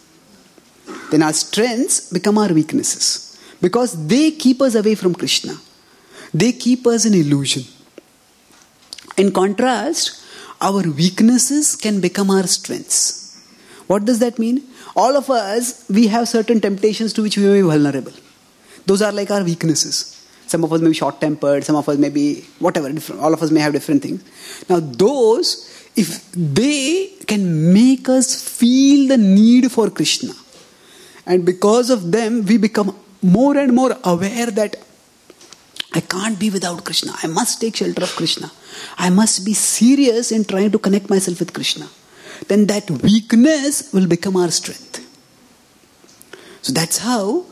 Because they keep us away from Krishna. They keep us in illusion. In contrast, our weaknesses can become our strengths. What does that mean? All of us, we have certain temptations to which we may be vulnerable. Those are like our weaknesses. Some of us may be short-tempered, some of us may be whatever, all of us may have different things. Now those, if they can make us feel the need for Krishna, and because of them we become more and more aware that I can't be without Krishna. I must take shelter of Krishna. I must be serious in trying to connect myself with Krishna. Then that weakness will become our strength. So that's how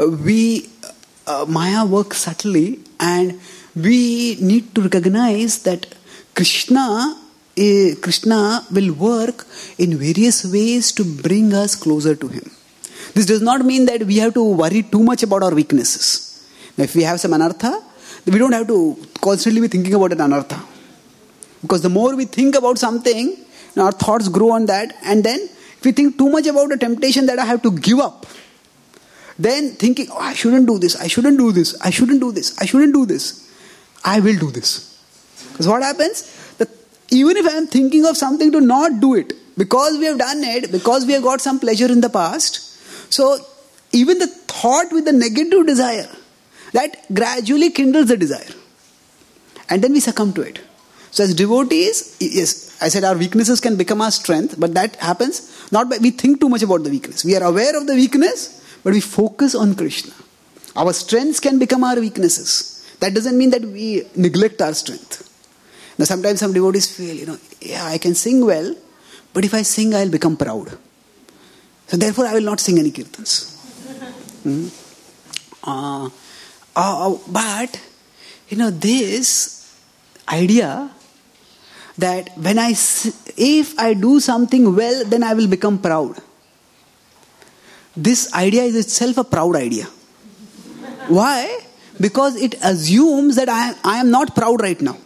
Maya works subtly, and we need to recognize that Krishna will work in various ways to bring us closer to Him. This does not mean that we have to worry too much about our weaknesses. Now, if we have some anartha, we don't have to constantly be thinking about an anartha. Because the more we think about something, our thoughts grow on that, and then we think too much about the temptation that I have to give up, then thinking, oh, I shouldn't do this, I shouldn't do this, I shouldn't do this, I shouldn't do this, I will do this. Because what happens? That even if I am thinking of something to not do it, because we have done it, because we have got some pleasure in the past, so even the thought with the negative desire, that gradually kindles the desire. And then we succumb to it. So as devotees, yes, I said our weaknesses can become our strength, but that happens not by we think too much about the weakness. We are aware of the weakness, but we focus on Krishna. Our strengths can become our weaknesses. That doesn't mean that we neglect our strength. Now sometimes some devotees feel, yeah, I can sing well, but if I sing, I'll become proud. So therefore I will not sing any kirtans. But, this idea that if I do something well, then I will become proud. This idea is itself a proud idea. Why? Because it assumes that I am not proud right now.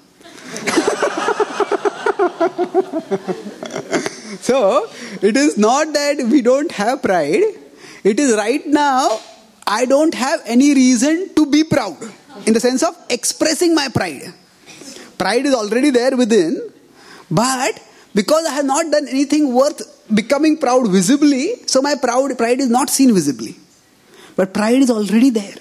So, it is not that we don't have pride. It is right now, I don't have any reason to be proud. In the sense of expressing my pride. Pride is already there within. But because I have not done anything worth becoming proud visibly, so my pride is not seen visibly. But pride is already there.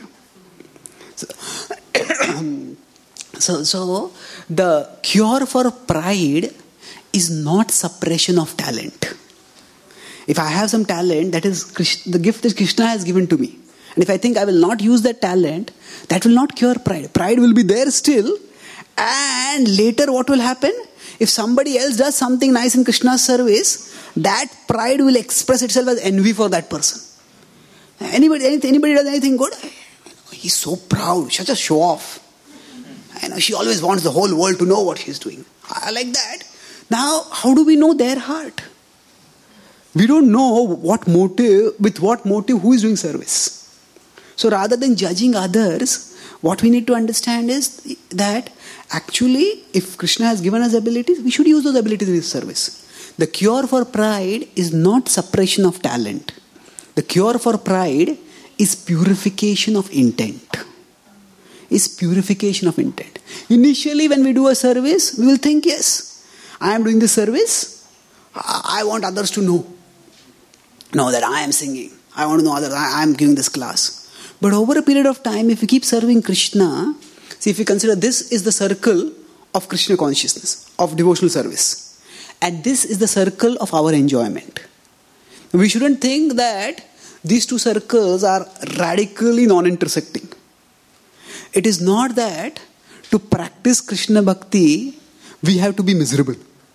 So the cure for pride is not suppression of talent. If I have some talent, that is the gift that Krishna has given to me. And if I think I will not use that talent, that will not cure pride. Pride will be there still. And later what will happen? If somebody else does something nice in Krishna's service, that pride will express itself as envy for that person. Anybody does anything good? He's so proud, such a show off. She always wants the whole world to know what she's doing. I like that. Now, how do we know their heart? We don't know with what motive, who is doing service. So rather than judging others, what we need to understand is that actually, if Krishna has given us abilities, we should use those abilities in His service. The cure for pride is not suppression of talent. The cure for pride is purification of intent. Initially, when we do a service, we will think, yes, I am doing this service. I want others to know that I am singing. I want to know others. I am giving this class. But over a period of time, if we keep serving Krishna, see, if we consider this is the circle of Krishna consciousness, of devotional service. And this is the circle of our enjoyment. We shouldn't think that these two circles are radically non-intersecting. It is not that to practice Krishna Bhakti, we have to be miserable.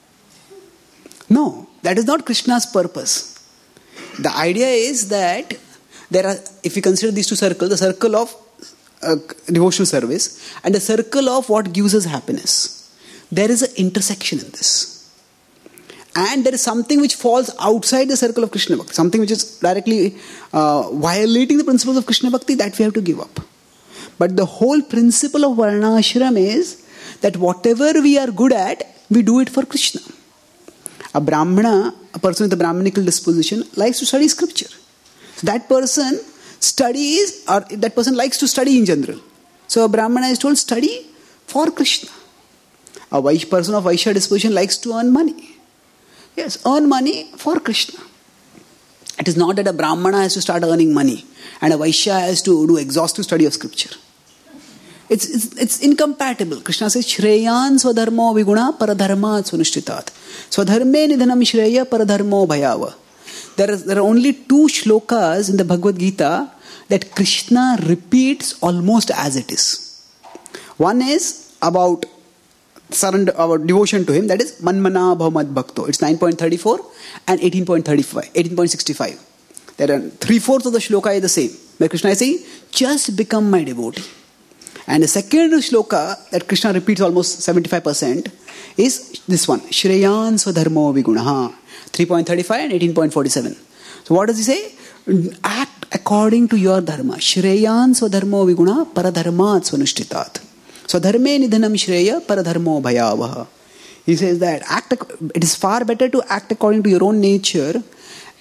No, that is not Krishna's purpose. The idea is that if you consider these two circles, the circle of devotional service and the circle of what gives us happiness, there is an intersection in this. And there is something which falls outside the circle of Krishna Bhakti, something which is directly violating the principles of Krishna Bhakti, that we have to give up. But the whole principle of Varnashram is that whatever we are good at, we do it for Krishna. A Brahmana, a person with a Brahmanical disposition, likes to study scripture. So that person studies, or that person likes to study in general. So a Brahmana is told, study for Krishna. A person of Vaishya disposition likes to earn money. Yes, earn money for Krishna. It is not that a Brahmana has to start earning money and a Vaishya has to do exhaustive study of scripture. It's incompatible. Krishna says, Shreyan swadharmo viguna paradharmat sunishtitat. Swadharme nidhanam shreya paradharmo bhayava. There are only 2 shlokas in the Bhagavad Gita that Krishna repeats almost as it is. One is about surrender, our devotion to Him, that is Manmana Bhavamad Bhakto. It's 9.34 and 18.65. There are 3/4 of the shloka is the same, where Krishna is saying, just become my devotee. And the second shloka that Krishna repeats almost 75% is this one, Shreyan Swadharmo Vigunaha, 3.35 and 18.47. So what does he say? Act according to your dharma. Shreyan Swadharmo Viguna Paradharmat Swanishtitat. Swadharme Nidhanam Shreya Paradharmo Bhayavaha. He says that it is far better to act according to your own nature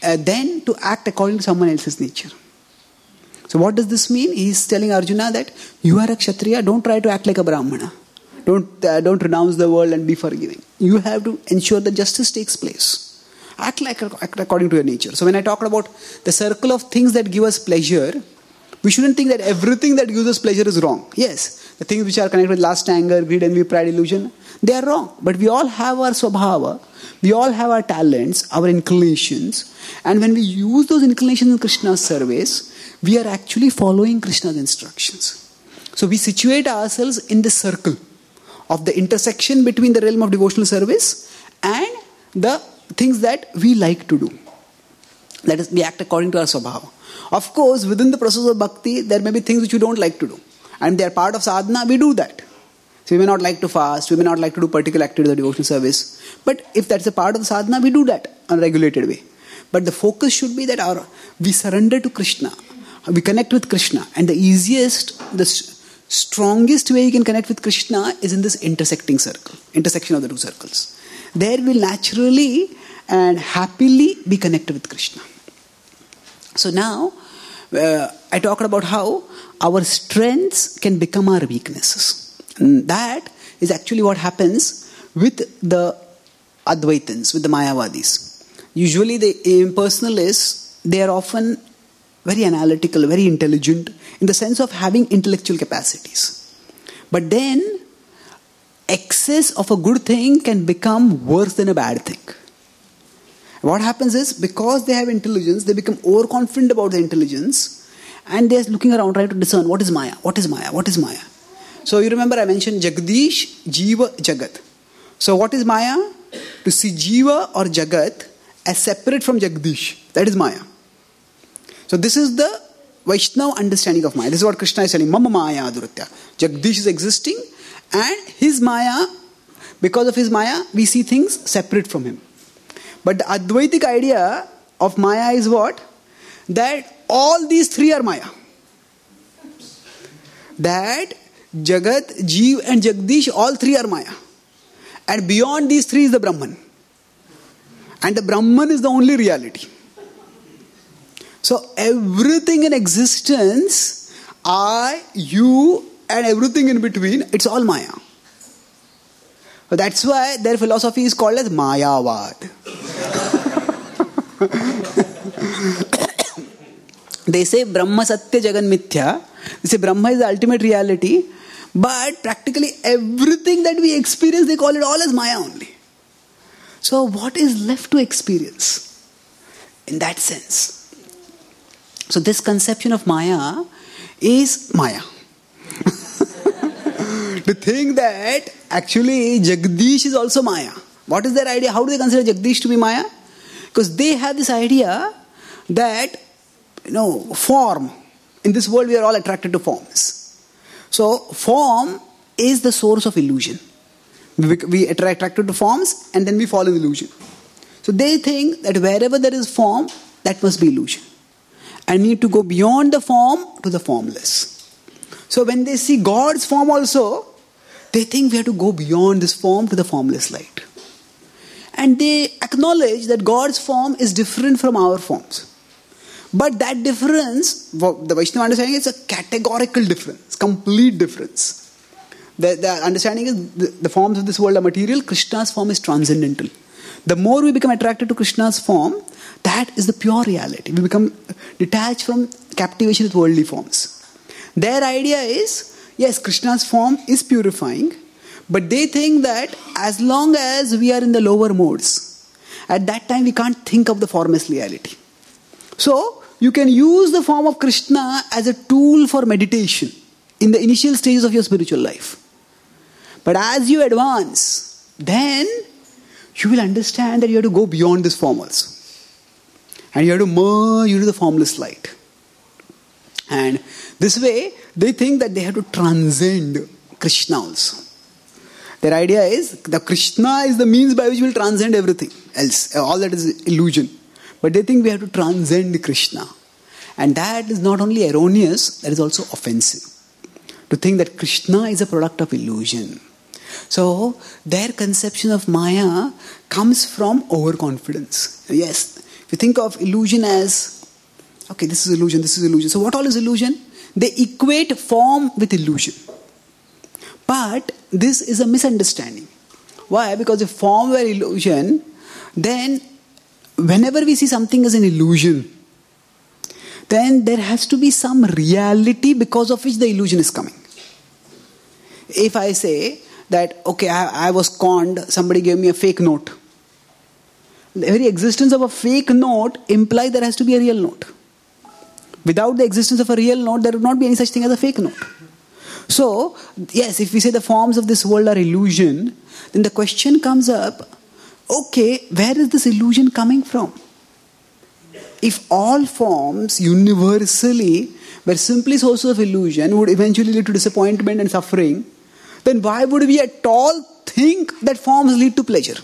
then to act according to someone else's nature. So what does this mean? He is telling Arjuna that you are a Kshatriya, don't try to act like a Brahmana. Don't renounce the world and be forgiving. You have to ensure that justice takes place. Act according to your nature. So when I talked about the circle of things that give us pleasure, we shouldn't think that everything that gives us pleasure is wrong. Yes, the things which are connected with lust, anger, greed, envy, pride, illusion, they are wrong. But we all have our swabhava, we all have our talents, our inclinations. And when we use those inclinations in Krishna's service, we are actually following Krishna's instructions. So we situate ourselves in this circle of the intersection between the realm of devotional service and the things that we like to do. That is, we act according to our swabhava. Of course, within the process of bhakti, there may be things which we don't like to do. And they are part of sadhana, we do that. So we may not like to fast, we may not like to do particular activities of devotional service. But if that's a part of the sadhana, we do that in a regulated way. But the focus should be that we surrender to Krishna. We connect with Krishna. And the easiest, the strongest way you can connect with Krishna is in this intersection of the two circles. There we'll naturally and happily be connected with Krishna. So now, I talked about how our strengths can become our weaknesses. And that is actually what happens with the Advaitins, with the Mayavadis. Usually the impersonalists, they are often very analytical, very intelligent, in the sense of having intellectual capacities. But then, excess of a good thing can become worse than a bad thing. What happens is, because they have intelligence, they become overconfident about their intelligence, and they're looking around trying to discern what is Maya, what is Maya, what is Maya. So you remember I mentioned Jagdish, Jiva, Jagat. So what is Maya? To see Jiva or Jagat as separate from Jagdish. That is Maya. So this is the Vaishnava understanding of Maya. This is what Krishna is telling. Mama Maya Aduratya. Jagdish is existing, and his Maya, because of his Maya, we see things separate from him. But the Advaitic idea of Maya is what? That all these three are Maya. That Jagat, Jeev and Jagdish, all three are Maya. And beyond these three is the Brahman. And the Brahman is the only reality. So everything in existence, I, you and everything in between, it's all Maya. So that's why their philosophy is called as Mayavad. They say Brahma Satya Jagan Mithya. They say Brahma is the ultimate reality. But practically everything that we experience, they call it all as Maya only. So what is left to experience in that sense? So this conception of Maya is Maya. To think that actually Jagdish is also Maya. What is their idea? How do they consider Jagdish to be Maya? Because they have this idea that, form. In this world we are all attracted to forms. So form is the source of illusion. We are attracted to forms and then we fall in illusion. So they think that wherever there is form, that must be illusion. And need to go beyond the form to the formless. So when they see God's form also, they think we have to go beyond this form to the formless light. And they acknowledge that God's form is different from our forms. But that difference, the Vaishnava understanding is a categorical difference, complete difference. The understanding is the forms of this world are material, Krishna's form is transcendental. The more we become attracted to Krishna's form, that is the pure reality. We become detached from captivation with worldly forms. Their idea is, yes, Krishna's form is purifying, but they think that as long as we are in the lower modes, at that time we can't think of the formless reality. So, you can use the form of Krishna as a tool for meditation in the initial stages of your spiritual life. But as you advance, then you will understand that you have to go beyond this form also. And you have to merge into the formless light. And this way, they think that they have to transcend Krishna also. Their idea is that Krishna is the means by which we will transcend everything else. All that is illusion. But they think we have to transcend Krishna. And that is not only erroneous, that is also offensive. To think that Krishna is a product of illusion. So, their conception of Maya comes from overconfidence. Yes, you think of illusion as, okay, this is illusion, this is illusion. So what all is illusion? They equate form with illusion. But this is a misunderstanding. Why? Because if form were illusion, then whenever we see something as an illusion, then there has to be some reality because of which the illusion is coming. If I say that, okay, I was conned, somebody gave me a fake note. The very existence of a fake note implies there has to be a real note. Without the existence of a real note, there would not be any such thing as a fake note. So, yes, if we say the forms of this world are illusion, then the question comes up, okay, where is this illusion coming from? If all forms universally were simply sources of illusion, would eventually lead to disappointment and suffering, then why would we at all think that forms lead to pleasure?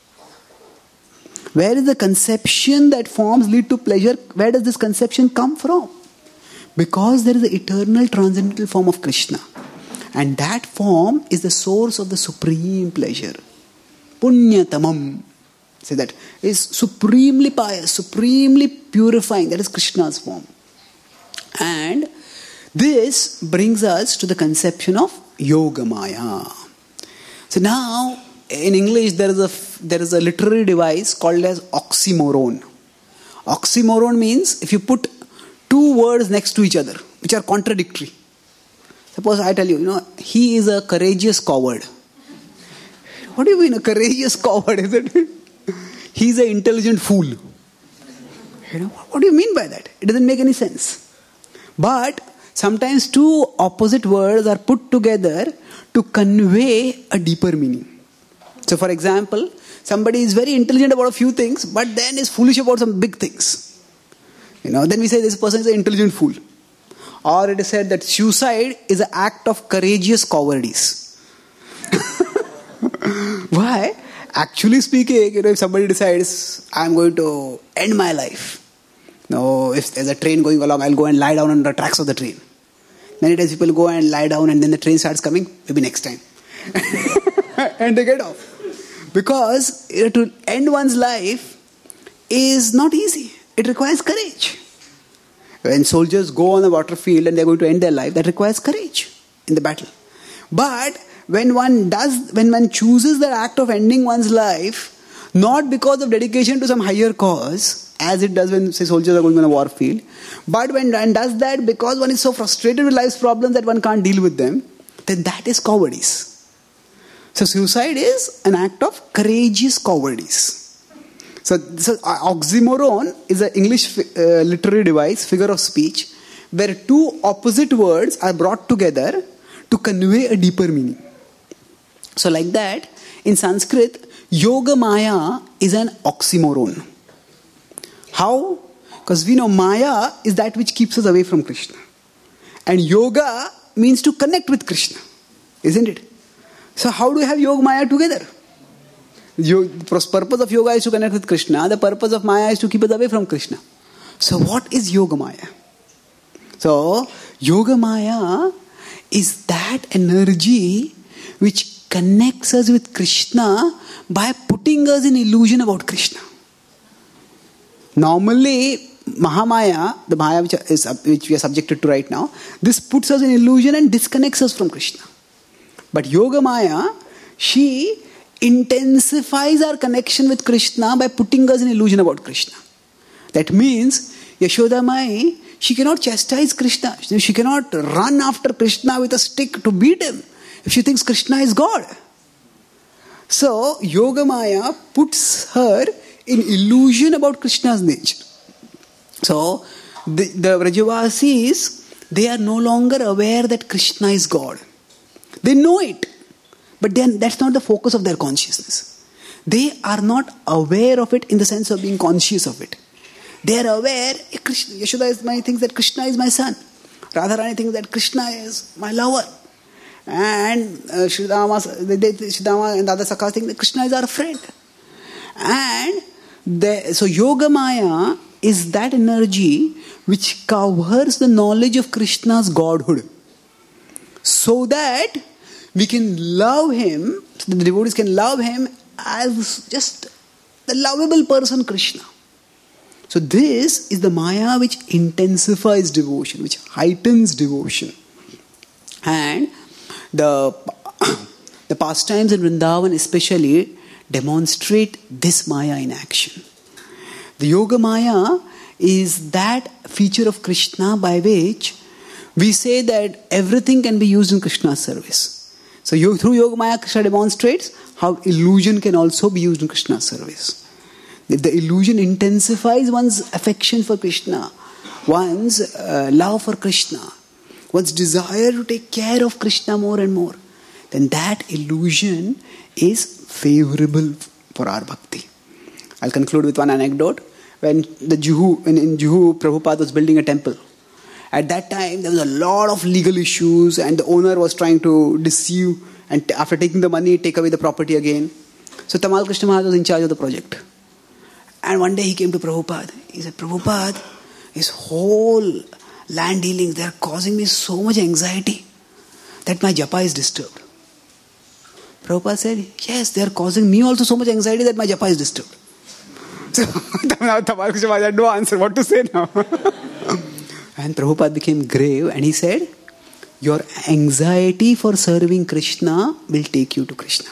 Where is the conception that forms lead to pleasure? Where does this conception come from? Because there is the eternal transcendental form of Krishna. And that form is the source of the supreme pleasure. Punyatamam. Say that. Is supremely pious, supremely purifying. That is Krishna's form. And this brings us to the conception of Yogamaya. So now, in English, there is a literary device called as oxymoron. Oxymoron means if you put two words next to each other, which are contradictory. Suppose I tell you, he is a courageous coward. What do you mean a courageous coward? Is it? He's an intelligent fool. What do you mean by that? It doesn't make any sense. But sometimes two opposite words are put together to convey a deeper meaning. So for example, somebody is very intelligent about a few things, but then is foolish about some big things. Then we say this person is an intelligent fool. Or it is said that suicide is an act of courageous cowardice. Why? Actually speaking, if somebody decides, I'm going to end my life. If there's a train going along, I'll go and lie down on the tracks of the train. Many times people go and lie down and then the train starts coming, maybe next time. And they get off. Because to end one's life is not easy. It requires courage. When soldiers go on the battlefield and they're going to end their life, that requires courage in the battle. But when one chooses the act of ending one's life, not because of dedication to some higher cause, as it does when, say, soldiers are going on a war field, but when one does that because one is so frustrated with life's problems that one can't deal with them, then that is cowardice. So suicide is an act of courageous cowardice. So oxymoron is an English literary device, figure of speech, where two opposite words are brought together to convey a deeper meaning. So like that, in Sanskrit, Yoga Maya is an oxymoron. How? Because we know Maya is that which keeps us away from Krishna. And Yoga means to connect with Krishna. Isn't it? So how do we have Yoga Maya together? The purpose of yoga is to connect with Krishna. The purpose of Maya is to keep us away from Krishna. So what is Yoga Maya? So Yoga Maya is that energy which connects us with Krishna by putting us in illusion about Krishna. Normally, Mahamaya, the Maya which we are subjected to right now, this puts us in illusion and disconnects us from Krishna. But Yoga Maya, she intensifies our connection with Krishna by putting us in illusion about Krishna. That means, Yashoda Mai, she cannot chastise Krishna. She cannot run after Krishna with a stick to beat him if she thinks Krishna is God. So, Yoga Maya puts her in illusion about Krishna's nature. So, the Vrajavasis, they are no longer aware that Krishna is God. They know it, but then that's not the focus of their consciousness. They are not aware of it in the sense of being conscious of it. They are aware, Yashoda thinks that Krishna is my son. Radharani thinks that Krishna is my lover. And Shridama and the other Sakhas think that Krishna is our friend. And so Yoga Maya is that energy which covers the knowledge of Krishna's godhood. So that we can love him, so the devotees can love him as just the lovable person Krishna. So this is the Maya which intensifies devotion, which heightens devotion. And the pastimes in Vrindavan especially demonstrate this Maya in action. The Yoga Maya is that feature of Krishna by which we say that everything can be used in Krishna's service. So through Yoga Maya, Krishna demonstrates how illusion can also be used in Krishna's service. If the illusion intensifies one's affection for Krishna, one's love for Krishna, one's desire to take care of Krishna more and more, then that illusion is favorable for our bhakti. I'll conclude with one anecdote. When in Juhu, Prabhupada was building a temple. At that time, there was a lot of legal issues and the owner was trying to deceive and after taking the money, take away the property again. So Tamal Krishna Maharaj was in charge of the project. And one day he came to Prabhupada. He said, Prabhupada, his whole land dealings, they are causing me so much anxiety that my japa is disturbed. Prabhupada said, yes, they are causing me also so much anxiety that my japa is disturbed. So Tamal Krishna Maharaj had no answer what to say now. And Prabhupada became grave and he said, your anxiety for serving Krishna will take you to Krishna.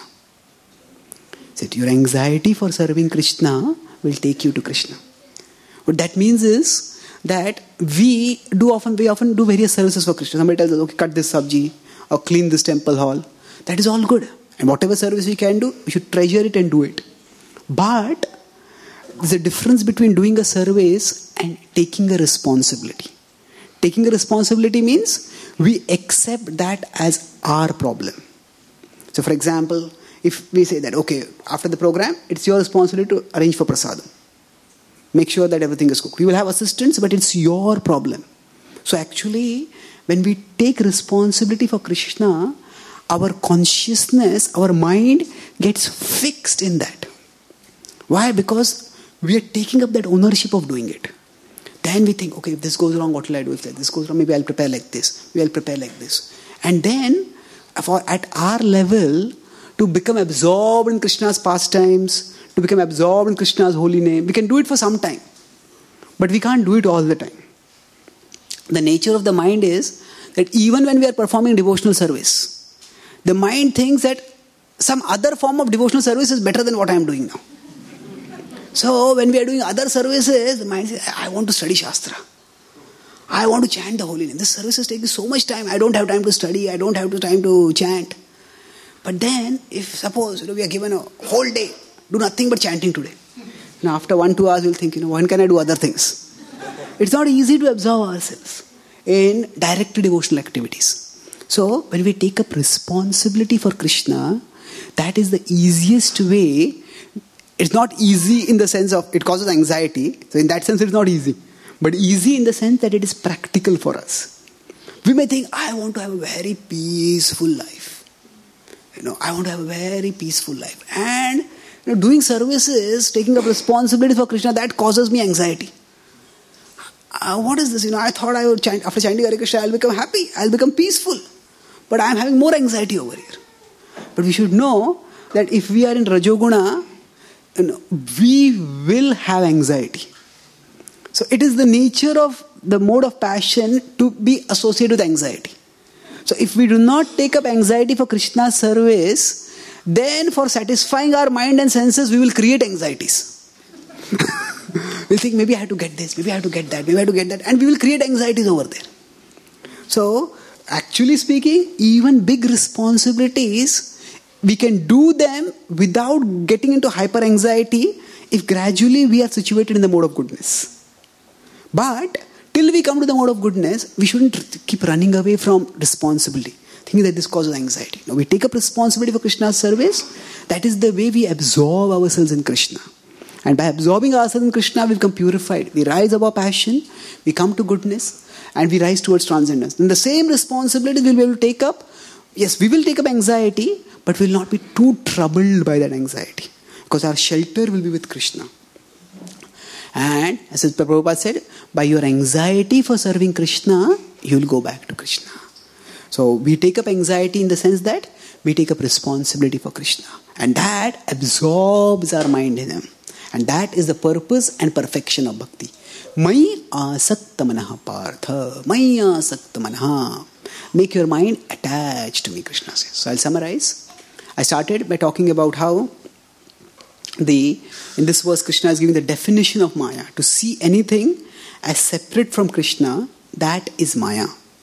He said, your anxiety for serving Krishna will take you to Krishna. What that means is that we often do various services for Krishna. Somebody tells us, okay, cut this sabji or clean this temple hall. That is all good. And whatever service we can do, we should treasure it and do it. But there's a difference between doing a service and taking a responsibility. Taking a responsibility means we accept that as our problem. So for example, if we say that, okay, after the program, it's your responsibility to arrange for prasadam. Make sure that everything is cooked. We will have assistance, but it's your problem. So actually, when we take responsibility for Krishna, our consciousness, our mind gets fixed in that. Why? Because we are taking up that ownership of doing it. Then we think, okay, if this goes wrong, what will I do? If this goes wrong, maybe I'll prepare like this. Maybe I'll prepare like this. And then, at our level, to become absorbed in Krishna's pastimes, to become absorbed in Krishna's holy name, we can do it for some time. But we can't do it all the time. The nature of the mind is that even when we are performing devotional service, the mind thinks that some other form of devotional service is better than what I am doing now. So when we are doing other services, the mind says, I want to study Shastra. I want to chant the holy name. This service is taking so much time. I don't have time to study. I don't have time to chant. But then, if suppose we are given a whole day, do nothing but chanting today. Now after 1-2 hours, we'll think, when can I do other things? It's not easy to absorb ourselves in direct devotional activities. So when we take up responsibility for Krishna, that is the easiest way. It's not easy in the sense of it causes anxiety. So in that sense, it's not easy. But easy in the sense that it is practical for us. We may think, I want to have a very peaceful life. I want to have a very peaceful life. And doing services, taking up responsibility for Krishna, that causes me anxiety. What is this? I thought I would chant, after chanting Hare Krishna, I'll become happy, I'll become peaceful. But I'm having more anxiety over here. But we should know that if we are in Rajoguna, we will have anxiety. So it is the nature of the mode of passion to be associated with anxiety. So if we do not take up anxiety for Krishna's service, then for satisfying our mind and senses, we will create anxieties. We'll think, maybe I have to get this, maybe I have to get that, maybe I have to get that. And we will create anxieties over there. So, actually speaking, even big responsibilities, we can do them without getting into hyper anxiety if gradually we are situated in the mode of goodness. But till we come to the mode of goodness, we shouldn't keep running away from responsibility, thinking that this causes anxiety. No, we take up responsibility for Krishna's service. That is the way we absorb ourselves in Krishna. And by absorbing ourselves in Krishna, we become purified. We rise above passion, we come to goodness, and we rise towards transcendence. Then the same responsibility we'll be able to take up. Yes, we will take up anxiety, but we will not be too troubled by that anxiety. Because our shelter will be with Krishna. And as Prabhupada said, by your anxiety for serving Krishna, you will go back to Krishna. So we take up anxiety in the sense that we take up responsibility for Krishna. And that absorbs our mind in Him. And that is the purpose and perfection of bhakti. Mai asakta manaha partha. Mai asakta manaha. Make your mind attached to me, Krishna says. So I'll summarize. I started by talking about how in this verse Krishna is giving the definition of Maya. To see anything as separate from Krishna, that is Maya.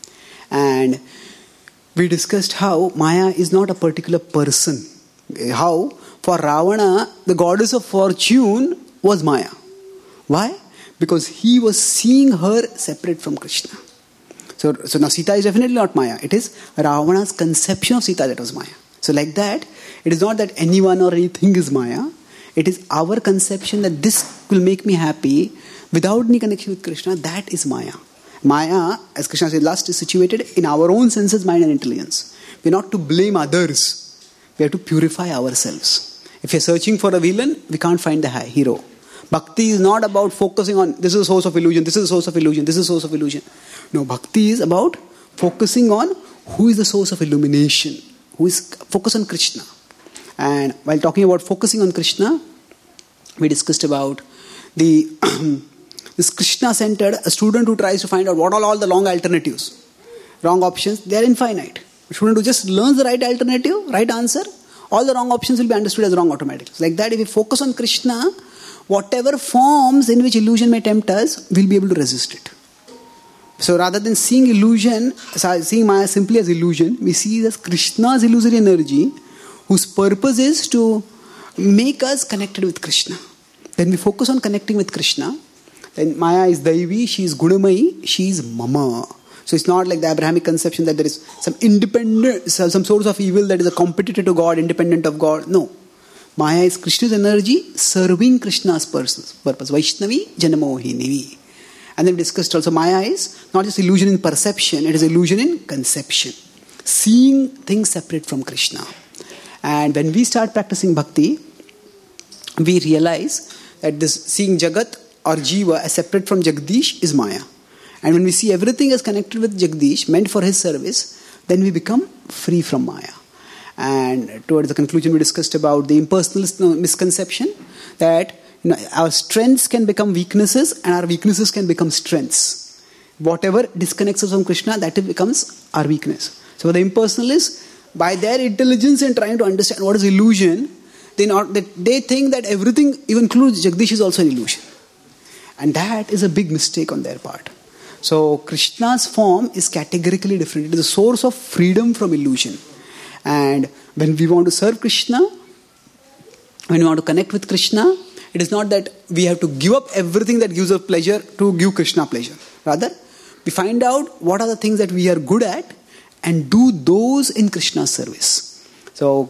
And we discussed how Maya is not a particular person. How for Ravana, the goddess of fortune was Maya. Why? Because he was seeing her separate from Krishna. So now Sita is definitely not Maya. It is Ravana's conception of Sita that was Maya. So like that, it is not that anyone or anything is Maya. It is our conception that this will make me happy without any connection with Krishna. That is Maya. Maya, as Krishna said last, is situated in our own senses, mind and intelligence. We are not to blame others. We have to purify ourselves. If you are searching for a villain, we can't find the hero. Bhakti is not about focusing on this is the source of illusion, this is the source of illusion, this is the source of illusion. No, Bhakti is about focusing on who is the source of illumination, who is focused on Krishna. And while talking about focusing on Krishna, we discussed about this Krishna-centered, a student who tries to find out what are all the wrong alternatives, wrong options, they are infinite. A student who just learns the right alternative, right answer, all the wrong options will be understood as wrong automatically. So like that, if we focus on Krishna, whatever forms in which illusion may tempt us, we'll be able to resist it. So rather than seeing Maya simply as illusion, we see it as Krishna's illusory energy, whose purpose is to make us connected with Krishna. Then we focus on connecting with Krishna. Then Maya is Daivi, she is Gunamayi, she is Mama. So it's not like the Abrahamic conception that there is some source of evil that is a competitor to God, independent of God. No. Maya is Krishna's energy serving Krishna's purpose. Vaishnavi Janamohini. And then we discussed also Maya is not just illusion in perception, it is illusion in conception. Seeing things separate from Krishna. And when we start practicing bhakti, we realize that this seeing Jagat or Jiva as separate from Jagdish is Maya. And when we see everything as connected with Jagdish, meant for his service, then we become free from Maya. And towards the conclusion, we discussed about the impersonalist misconception that our strengths can become weaknesses and our weaknesses can become strengths. Whatever disconnects us from Krishna, that becomes our weakness. So the impersonalists, by their intelligence in trying to understand what is illusion, they think that everything, even includes Jagdish, is also an illusion. And that is a big mistake on their part. So Krishna's form is categorically different. It is a source of freedom from illusion. And when we want to serve Krishna, when we want to connect with Krishna, it is not that we have to give up everything that gives us pleasure to give Krishna pleasure. Rather, we find out what are the things that we are good at and do those in Krishna's service. So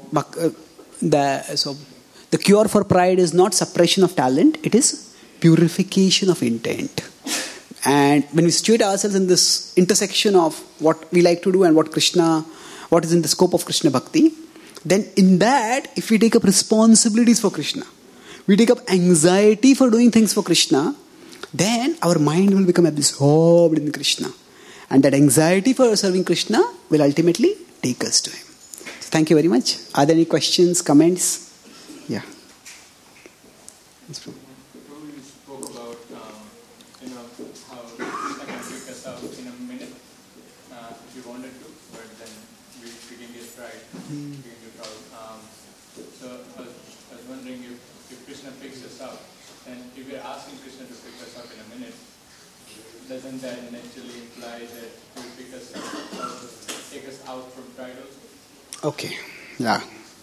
the cure for pride is not suppression of talent, it is purification of intent. And when we situate ourselves in this intersection of what we like to do and what is in the scope of Krishna Bhakti, then in that, if we take up responsibilities for Krishna, we take up anxiety for doing things for Krishna, then our mind will become absorbed in Krishna. And that anxiety for serving Krishna will ultimately take us to Him. So thank you very much. Are there any questions, comments? Yeah. You spoke about how Krishna can pick us up in a minute if you wanted to, but then we can get pride. So I was wondering if Krishna picks us up, and if we're asking Krishna to pick us up in a minute, doesn't that naturally imply that he will pick us up, take us out from pride also? Okay, yeah.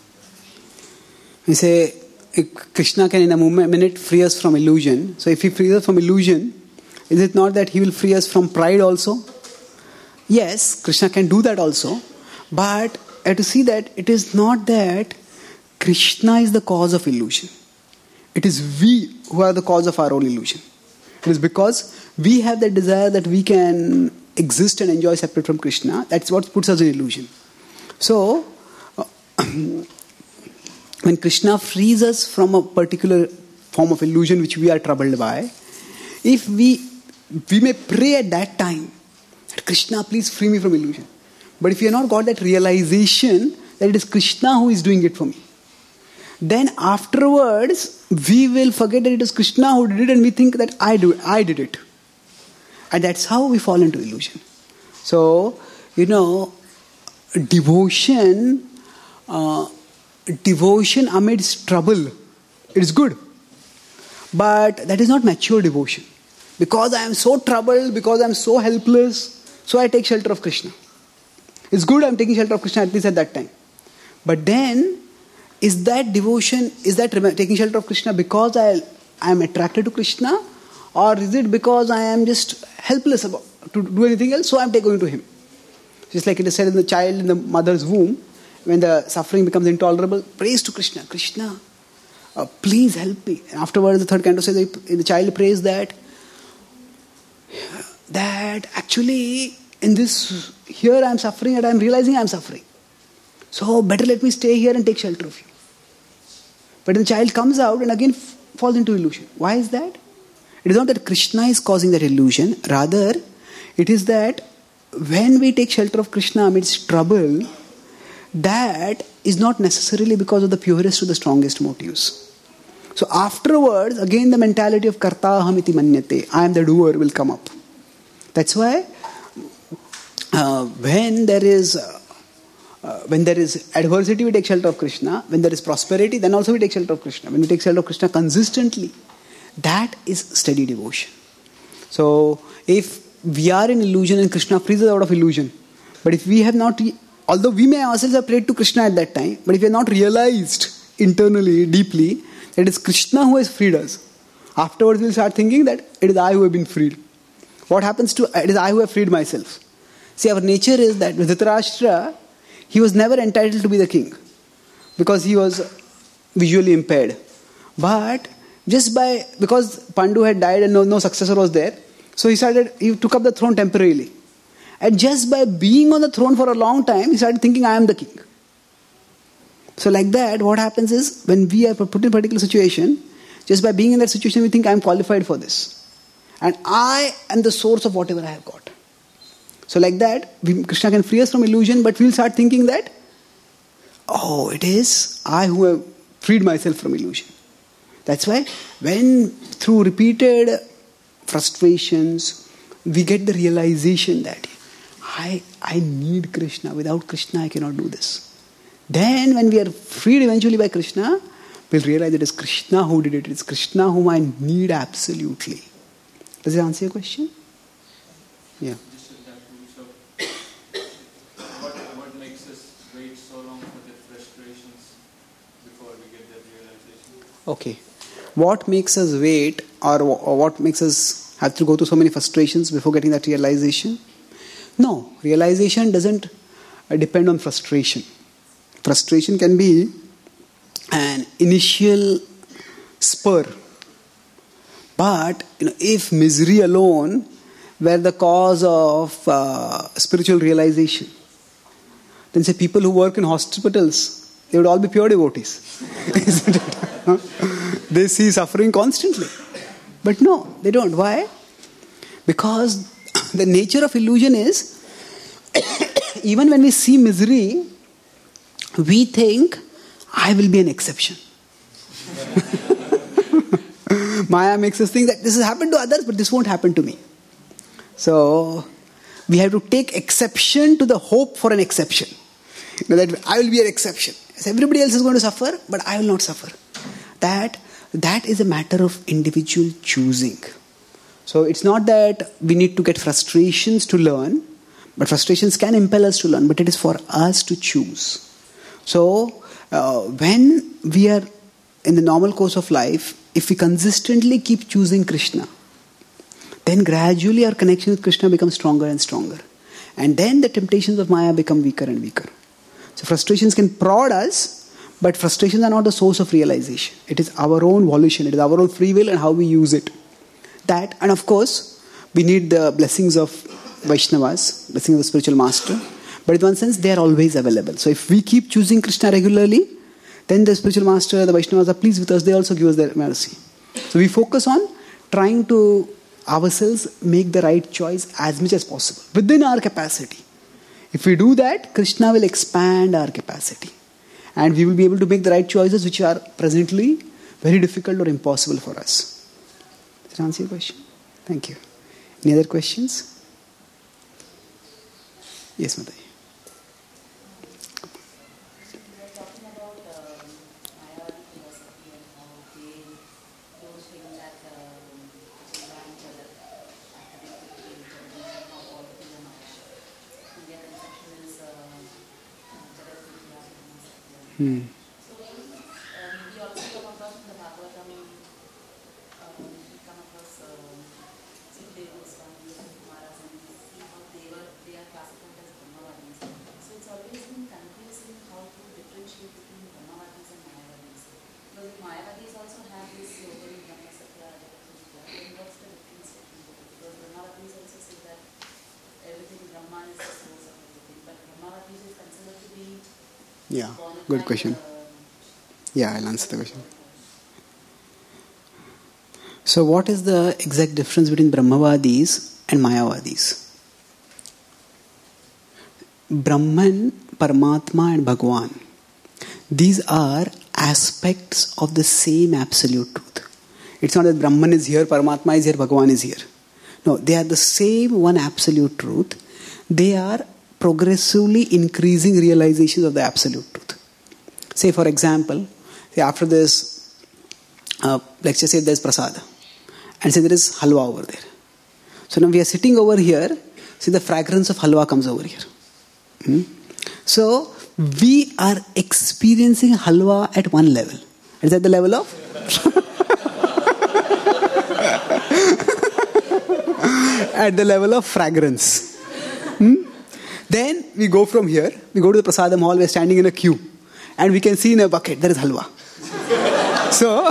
We say Krishna can in a minute free us from illusion. So if he frees us from illusion, is it not that he will free us from pride also? Yes, Krishna can do that also. But I have to see that it is not that Krishna is the cause of illusion. It is we who are the cause of our own illusion. It is because we have that desire that we can exist and enjoy separate from Krishna. That's what puts us in illusion. So, when Krishna frees us from a particular form of illusion which we are troubled by, if we may pray at that time that Krishna, please free me from illusion. But if you have not got that realization that it is Krishna who is doing it for me, then afterwards we will forget that it is Krishna who did it, and we think that I did it. And that's how we fall into illusion. So, devotion amidst trouble, it is good. But that is not mature devotion. Because I am so troubled, because I am so helpless, so I take shelter of Krishna. It's good I am taking shelter of Krishna at least at that time. But then, is that devotion, is that taking shelter of Krishna because I am attracted to Krishna? Or is it because I am just helpless to do anything else, so I am going to him? Just like it is said in the child in the mother's womb, when the suffering becomes intolerable, praise to Krishna. Krishna, please help me. And afterwards, the third canto says the child prays that actually in this, here I am suffering and I am realizing I am suffering. So better let me stay here and take shelter of you. But the child comes out and again falls into illusion. Why is that? It is not that Krishna is causing that illusion. Rather, it is that when we take shelter of Krishna amidst trouble, that is not necessarily because of the purest or the strongest motives. So afterwards, again the mentality of karta ahamiti manyate, I am the doer, will come up. That's why when there is adversity, we take shelter of Krishna. When there is prosperity, then also we take shelter of Krishna. When we take shelter of Krishna consistently, that is steady devotion. So if we are in illusion and Krishna frees us out of illusion, but if we have not, although we may ourselves have prayed to Krishna at that time, but if we have not realized internally, deeply, that it is Krishna who has freed us, afterwards we will start thinking that it is I who have been freed. What happens to, it is I who have freed myself. See, our nature is that with Dhritarashtra, he was never entitled to be the king because he was visually impaired. But because Pandu had died and no successor was there, so he took up the throne temporarily. And just by being on the throne for a long time, he started thinking, I am the king. So like that, what happens is, when we are put in a particular situation, just by being in that situation, we think I am qualified for this. And I am the source of whatever I have got. So like that, Krishna can free us from illusion, but we will start thinking that, it is I who have freed myself from illusion. That's why when through repeated frustrations, we get the realization that I need Krishna. Without Krishna, I cannot do this. Then when we are freed eventually by Krishna, we'll realize it is Krishna who did it. It's Krishna whom I need absolutely. Does it answer your question? Yeah. What makes us wait so long for the frustrations before we get that realization? Okay. What makes us wait, or what makes us have to go through so many frustrations before getting that realization? No, realization doesn't depend on frustration. Frustration can be an initial spur. But if misery alone were the cause of spiritual realization, then say people who work in hospitals, they would all be pure devotees. Isn't it? They see suffering constantly. But no, they don't. Why? Because the nature of illusion is, even when we see misery, we think, I will be an exception. Maya makes us think that this has happened to others, but this won't happen to me. So, we have to take exception to the hope for an exception. That I will be an exception. As everybody else is going to suffer, but I will not suffer. That is a matter of individual choosing. So, it's not that we need to get frustrations to learn, but frustrations can impel us to learn, but it is for us to choose. So, when we are in the normal course of life, if we consistently keep choosing Krishna, then gradually our connection with Krishna becomes stronger and stronger. And then the temptations of Maya become weaker and weaker. So frustrations can prod us, but frustrations are not the source of realization. It is our own volition, it is our own free will and how we use it. That, and of course, we need the blessings of Vaishnavas, blessings of the spiritual master. But in one sense, they are always available. So if we keep choosing Krishna regularly, then the spiritual master, the Vaishnavas are pleased with us. They also give us their mercy. So we focus on trying to ourselves make the right choice as much as possible within our capacity. If we do that, Krishna will expand our capacity. And we will be able to make the right choices which are presently very difficult or impossible for us. Does that answer your question? Thank you. Any other questions? Yes, Mataji. So we also come across in the Bhagavatam, we come across Sukadeva Goswami, Maharaj, and we see how they are classified as Brahmavadis. So it's always been confusing how to differentiate between Brahmavadis and Mayavadis. Because the Mayavadis also have this yoga in Brahma Satya, then what's the difference between both? Because Brahmavadis also say that everything Brahman is the source of everything, but Brahmavadis is considered to be Good question. I'll answer the question. So what is the exact difference between Brahmavadis and Mayavadis? Brahman, Paramatma and Bhagwan, these are aspects of the same absolute truth. It's not that Brahman is here, Paramatma is here, Bhagwan is here. No, they are the same one absolute truth. They are progressively increasing realizations of the absolute truth. Say for example, after this, let's just say there's prasad, and say there is halwa over there. So now we are sitting over here, see the fragrance of halwa comes over here. So we are experiencing halwa at one level. Is that the level of? At the level of fragrance. Then we go from here, we go to the prasadam hall, we are standing in a queue, and we can see in a bucket there is halwa. So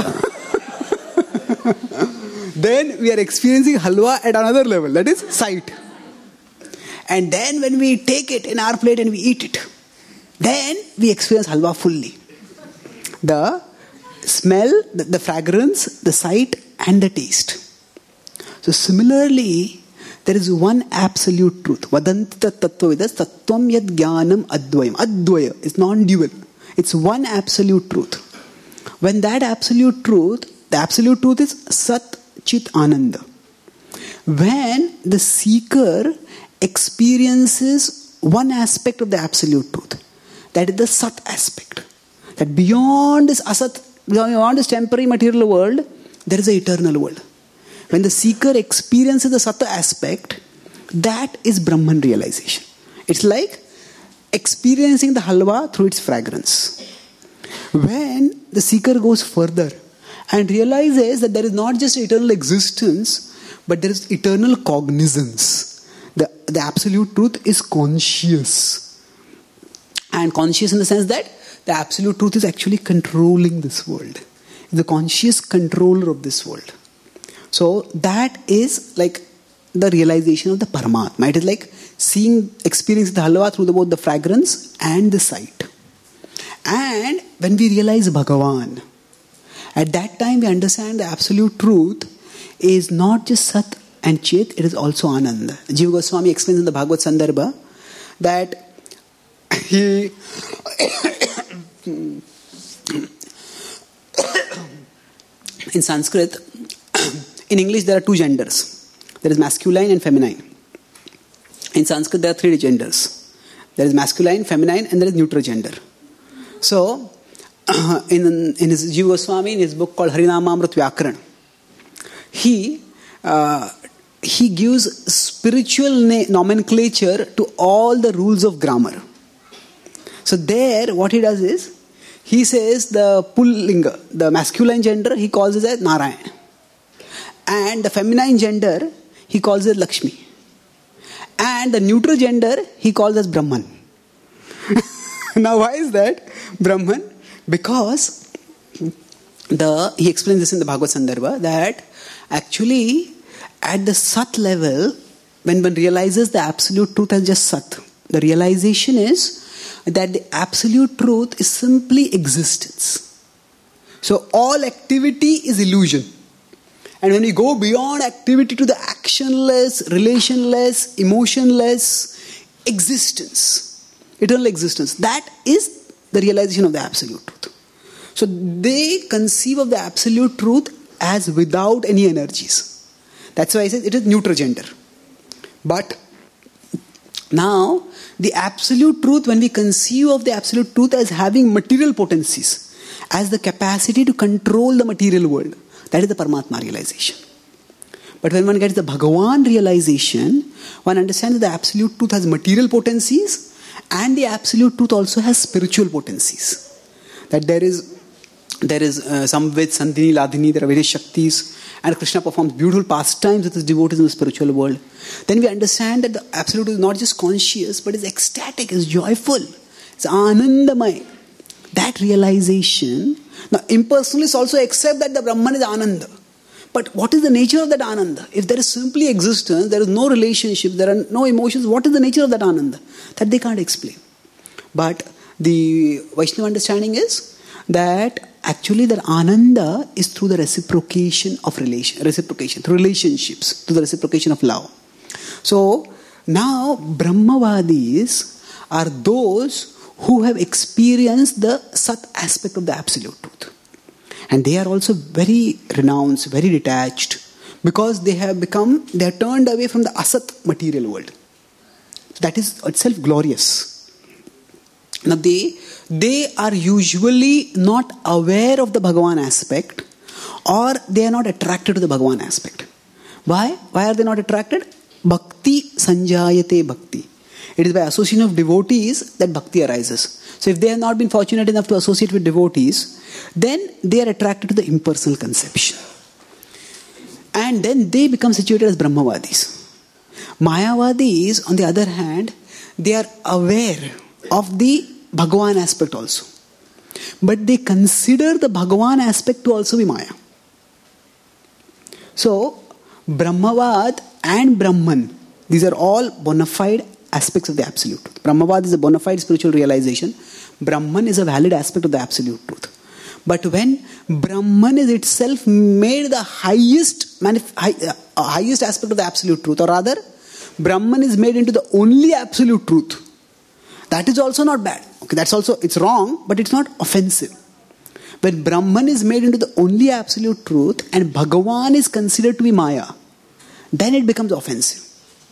then we are experiencing halwa at another level, that is sight. And then when we take it in our plate and we eat it, then we experience halwa fully. The smell, the fragrance, the sight and the taste. So similarly, there is one absolute truth. Vadanti tattvavidas tattvam yad jnanam advayam. Advaya is non-dual. It's one absolute truth. When that absolute truth, the absolute truth is Sat Chit Ananda. When the seeker experiences one aspect of the absolute truth, that is the Sat aspect. That beyond this Asat, beyond this temporary material world, there is an eternal world. When the seeker experiences the Sattva aspect, that is Brahman realization. It's like experiencing the halwa through its fragrance. When the seeker goes further and realizes that there is not just eternal existence, but there is eternal cognizance. The absolute truth is conscious. And conscious in the sense that the absolute truth is actually controlling this world. It's the conscious controller of this world. So that is like the realization of the Paramatma. It is like experiencing the halwa through both the fragrance and the sight. And when we realize Bhagavan, at that time we understand the absolute truth is not just Sat and Chit, it is also Ananda. Jiva Goswami explains in the Bhagavad Sandarbha that he in Sanskrit, in English there are two genders. There is masculine and feminine. In Sanskrit there are three genders. There is masculine, feminine and there is neutral gender. So, in his Jiva Goswami, in his book called Harinamamrit Vyakaran, he gives spiritual nomenclature to all the rules of grammar. So there, what he does is, he says the Pullinga, the masculine gender, he calls it as Narayan. And the feminine gender, he calls it Lakshmi. And the neutral gender, he calls as Brahman. Now why is that Brahman? Because he explains this in the Bhagavad Sandarbha that actually at the Sat level, when one realizes the absolute truth as just Sat, the realization is that the absolute truth is simply existence. So all activity is illusion. And when we go beyond activity to the actionless, relationless, emotionless existence, eternal existence, that is the realization of the absolute truth. So they conceive of the absolute truth as without any energies. That's why I said it is neutral gender. But now, the absolute truth, when we conceive of the absolute truth as having material potencies, as the capacity to control the material world, that is the Paramatma realization. But when one gets the Bhagavan realization, one understands that the absolute truth has material potencies and the absolute truth also has spiritual potencies. That there is Samved, Sandhini, Ladhini, there are various Shaktis, and Krishna performs beautiful pastimes with his devotees in the spiritual world. Then we understand that the absolute is not just conscious, but is ecstatic, is joyful, it's anandamay. That realization, now impersonalists also accept that the Brahman is Ananda. But what is the nature of that Ananda? If there is simply existence, there is no relationship, there are no emotions, what is the nature of that Ananda? That they can't explain. But the Vaishnava understanding is that actually that Ananda is through the reciprocation of through relationships, through the reciprocation of love. So now Brahmavadis are those who have experienced the Sat aspect of the absolute truth. And they are also very renounced, very detached, because they are turned away from the Asat material world. That is itself glorious. Now they are usually not aware of the Bhagavan aspect, or they are not attracted to the Bhagavan aspect. Why? Why are they not attracted? Bhakti sanjayate bhakti. It is by association of devotees that bhakti arises. So if they have not been fortunate enough to associate with devotees, then they are attracted to the impersonal conception. And then they become situated as Brahmavadis. Mayavadis, on the other hand, they are aware of the Bhagavan aspect also. But they consider the Bhagavan aspect to also be Maya. So, Brahmavad and Brahman, these are all bona fide aspects of the absolute truth. Brahmavad is a bona fide spiritual realization. Brahman is a valid aspect of the absolute truth. But when Brahman is itself made the highest aspect of the absolute truth, or rather, Brahman is made into the only absolute truth, that is also not bad. Okay, that's also, it's wrong, but it's not offensive. When Brahman is made into the only absolute truth and Bhagavan is considered to be Maya, then it becomes offensive.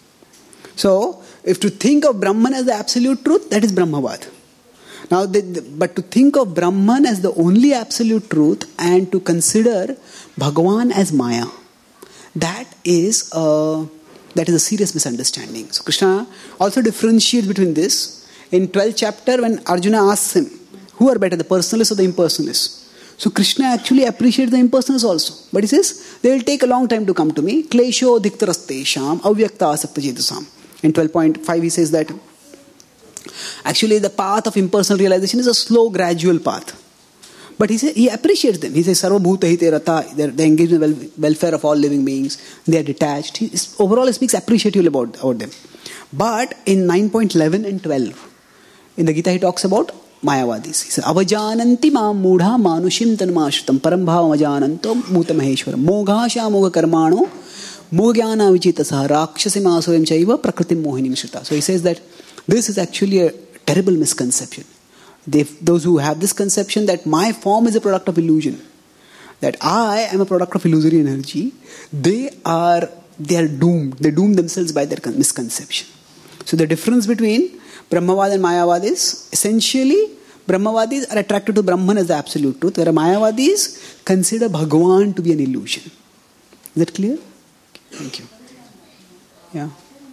So, if to think of Brahman as the absolute truth, that is Brahmavad. Now, but to think of Brahman as the only absolute truth and to consider Bhagavan as Maya, that is a serious misunderstanding. So, Krishna also differentiates between this. In 12th chapter, when Arjuna asks him, who are better, the personalists or the impersonalists? So Krishna actually appreciates the impersonalists also. But he says, they will take a long time to come to me. Klesho diktarastesham avyakta asakta jedusam. In 12.5 he says that actually the path of impersonal realization is a slow, gradual path. But he appreciates them. He says, Sarva bhuta hite rata, they engage in the welfare of all living beings. They are detached. Overall he speaks appreciatively about them. But in 9.11 and 12, in the Gita he talks about Mayavadis. He says, Avajananti mam mudha manushim tanmashritam parambhava majananto muta maheshwaram moghasha moga karmano mogyana vichitasaha rakshasim asuyam chaiva prakritim mohinim shrita. So he says that this is actually a terrible misconception. Those who have this conception that my form is a product of illusion, that I am a product of illusory energy, they are doomed. They doom themselves by their misconception. So the difference between Brahmavad and Mayavad is essentially Brahmavadis are attracted to Brahman as the absolute truth, whereas Mayavadis consider Bhagavan to be an illusion. Is that clear? Thank you. Yeah.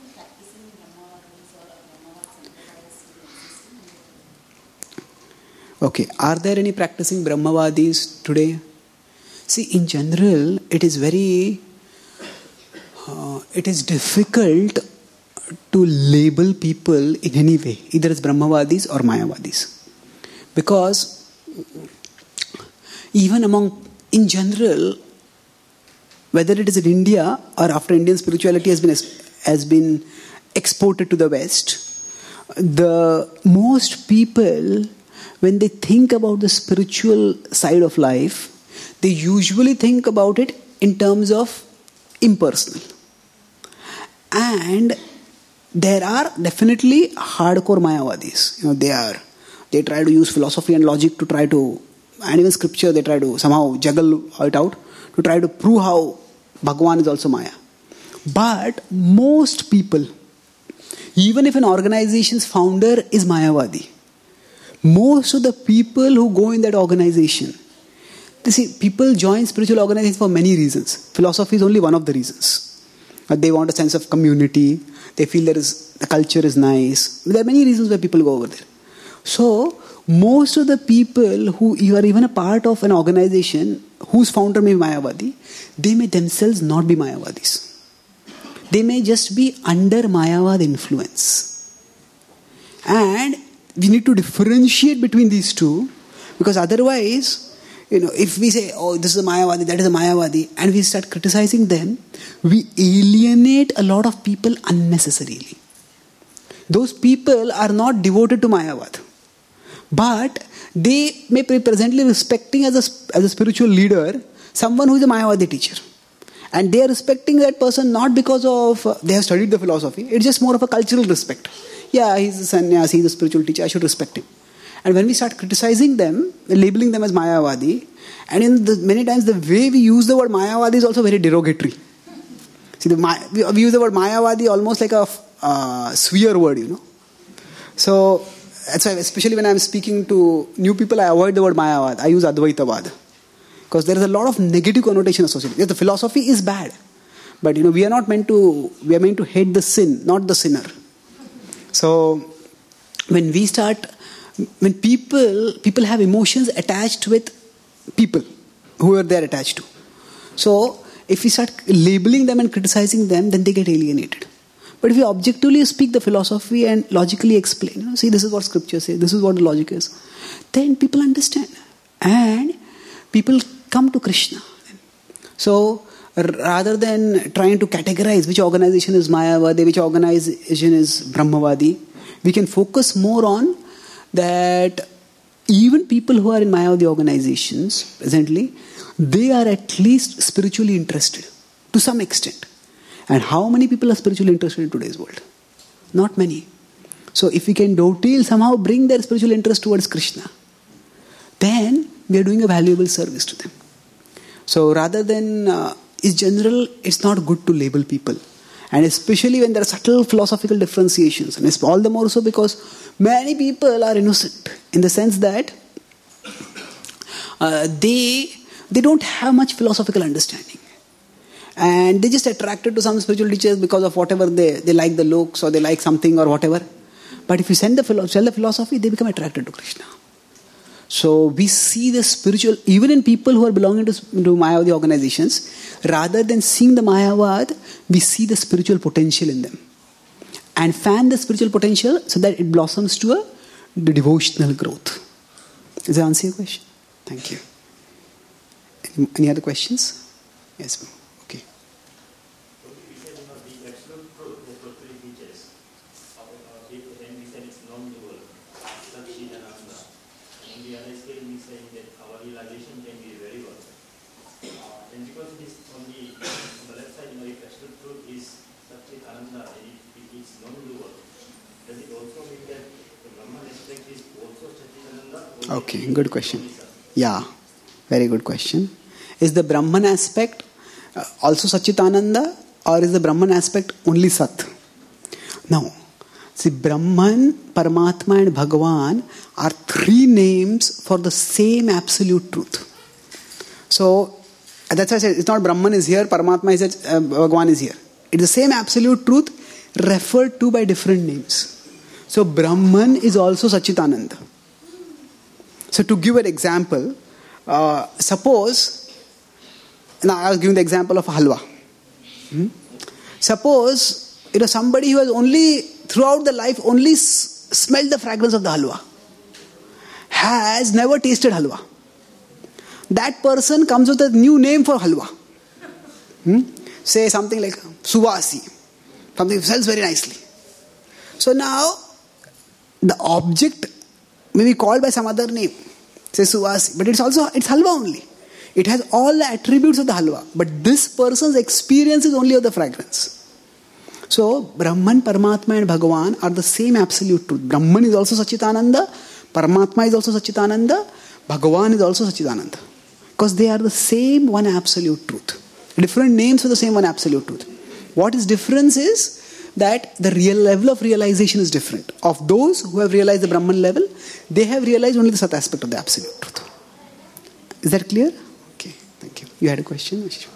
Okay, are there any practicing Brahmavadis today? See, in general, it is difficult to label people in any way, either as Brahmavadis or Mayavadis. Because even in general, whether it is in India or after Indian spirituality has been exported to the West, the most people, when they think about the spiritual side of life, they usually think about it in terms of impersonal. And there are definitely hardcore Mayavadis. They are They try to use philosophy and logic to try to, and even scripture, they try to somehow juggle it out to try to prove how Bhagwan is also Maya. But most people, even if an organization's founder is Mayavadi, most of the people who go in that organization, you see, people join spiritual organizations for many reasons. Philosophy is only one of the reasons. They want a sense of community. They feel the culture is nice. There are many reasons why people go over there. So, most of the people who are even a part of an organization whose founder may be Mayavadi, they may themselves not be Mayavadis. They may just be under Mayavad influence. And we need to differentiate between these two, because otherwise, if we say, oh, this is a Mayavadi, that is a Mayavadi, and we start criticizing them, we alienate a lot of people unnecessarily. Those people are not devoted to Mayavad, but they may be presently respecting as a spiritual leader someone who is a Mayavadi teacher. And they are respecting that person not because of they have studied the philosophy. It's just more of a cultural respect. Yeah, he's a sannyas, he's a spiritual teacher, I should respect him. And when we start criticizing them, labeling them as Mayavadi, and many times the way we use the word Mayavadi is also very derogatory. See, we use the word Mayavadi almost like a swear word, So, that's why, especially when I'm speaking to new people, I avoid the word Mayavad. I use Advaitavad. Because there is a lot of negative connotation associated. Yes, the philosophy is bad. But we are meant to hate the sin, not the sinner. So when people have emotions attached with people, whoever they are attached to. So if we start labeling them and criticizing them, then they get alienated. But if we objectively speak the philosophy and logically explain, see, this is what scripture says, this is what the logic is, then people understand. And people come to Krishna. So, rather than trying to categorize which organization is Mayavadi, which organization is Brahmavadi, we can focus more on that even people who are in Mayavadi organizations presently, they are at least spiritually interested to some extent. And how many people are spiritually interested in today's world? Not many. So, if we can dovetail, somehow bring their spiritual interest towards Krishna, then we are doing a valuable service to them. So rather than, in general, it's not good to label people. And especially when there are subtle philosophical differentiations. And it's all the more so because many people are innocent. In the sense that they don't have much philosophical understanding. And they just attracted to some spiritual teachers because of whatever they like the looks or they like something or whatever. But if you sell the philosophy, they become attracted to Krishna. So we see the spiritual, even in people who are belonging to Mayavadi organizations, rather than seeing the Mayavad, we see the spiritual potential in them. And fan the spiritual potential so that it blossoms to the devotional growth. Does that answer your question? Thank you. Any other questions? Yes, ma'am. Okay. The absolute truth that totally teaches, then we said it's non-dual, Satchidananda. And the other scale we saying that our realization can be very well. And because it is on the left side, if absolute truth is Satchidananda, it's non-dual, does it also mean that the Brahman aspect is also Satchidananda? Okay, good question. Yeah, very good question. Is the Brahman aspect also Satchitananda, or is the Brahman aspect only Sat? No. See, Brahman, Paramatma and Bhagavan are three names for the same absolute truth. So, that's why I said it's not Brahman is here, Paramatma is here, Bhagavan is here. It's the same absolute truth referred to by different names. So, Brahman is also Satchitananda. So, to give an example, suppose, now I was giving the example of halwa. Suppose, somebody who has only, throughout the life, only smelled the fragrance of the halwa, has never tasted halwa. That person comes with a new name for halwa. Say something like Suvasi. Something sells very nicely. So now, the object may be called by some other name. Say Suvasi. But it's halwa only. It has all the attributes of the halwa. But this person's experience is only of the fragrance. So, Brahman, Paramatma and Bhagavan are the same absolute truth. Brahman is also Satchitananda. Paramatma is also Satchitananda, Bhagavan is also Satchitananda. Because they are the same one absolute truth. Different names for the same one absolute truth. What is difference is that the real level of realization is different. Of those who have realized the Brahman level, they have realized only the Sat aspect of the absolute truth. Is that clear? Okay, thank you. You had a question, Ashish?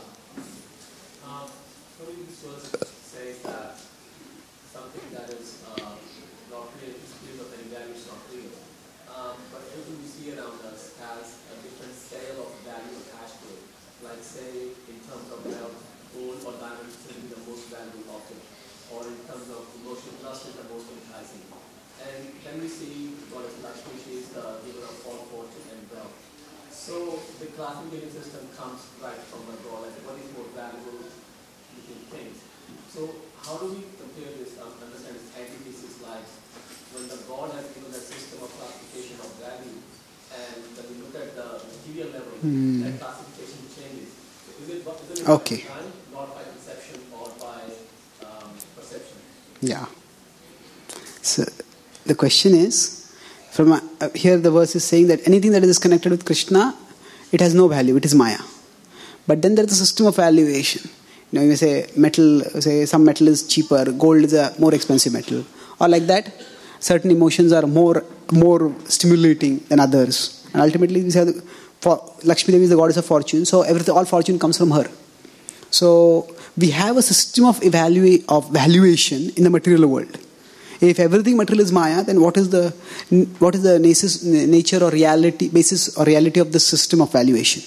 This verse says that something that is not real is clear, but any value is not real. But everything we see around us has a different scale of value attached to it. Like say, in terms of wealth, gold or diamond is the most valuable object, or in terms of emotion, lust is the most enticing. And then we see Goddess Lakshmi, she is the giver of all fortune and wealth. So the classification system comes right from the God, like what is more valuable between things. So how do we compare this, understand this antithesis lies when the God has given a system of classification of value, and when we look at the material level, that classification changes. So is it Okay. by design, not by conception or by perception? Yeah. So the question is, from here the verse is saying that anything that is connected with Krishna, it has no value, it is Maya. But then there is a system of valuation. You know, you say metal, say some metal is cheaper, gold is a more expensive metal, or like that. Certain emotions are more stimulating than others, and ultimately we say Lakshmi Devi is the goddess of fortune, so all fortune comes from her. So we have a system of valuation in the material world. If everything material is Maya, then what is the nature or reality, basis or reality of the system of valuation?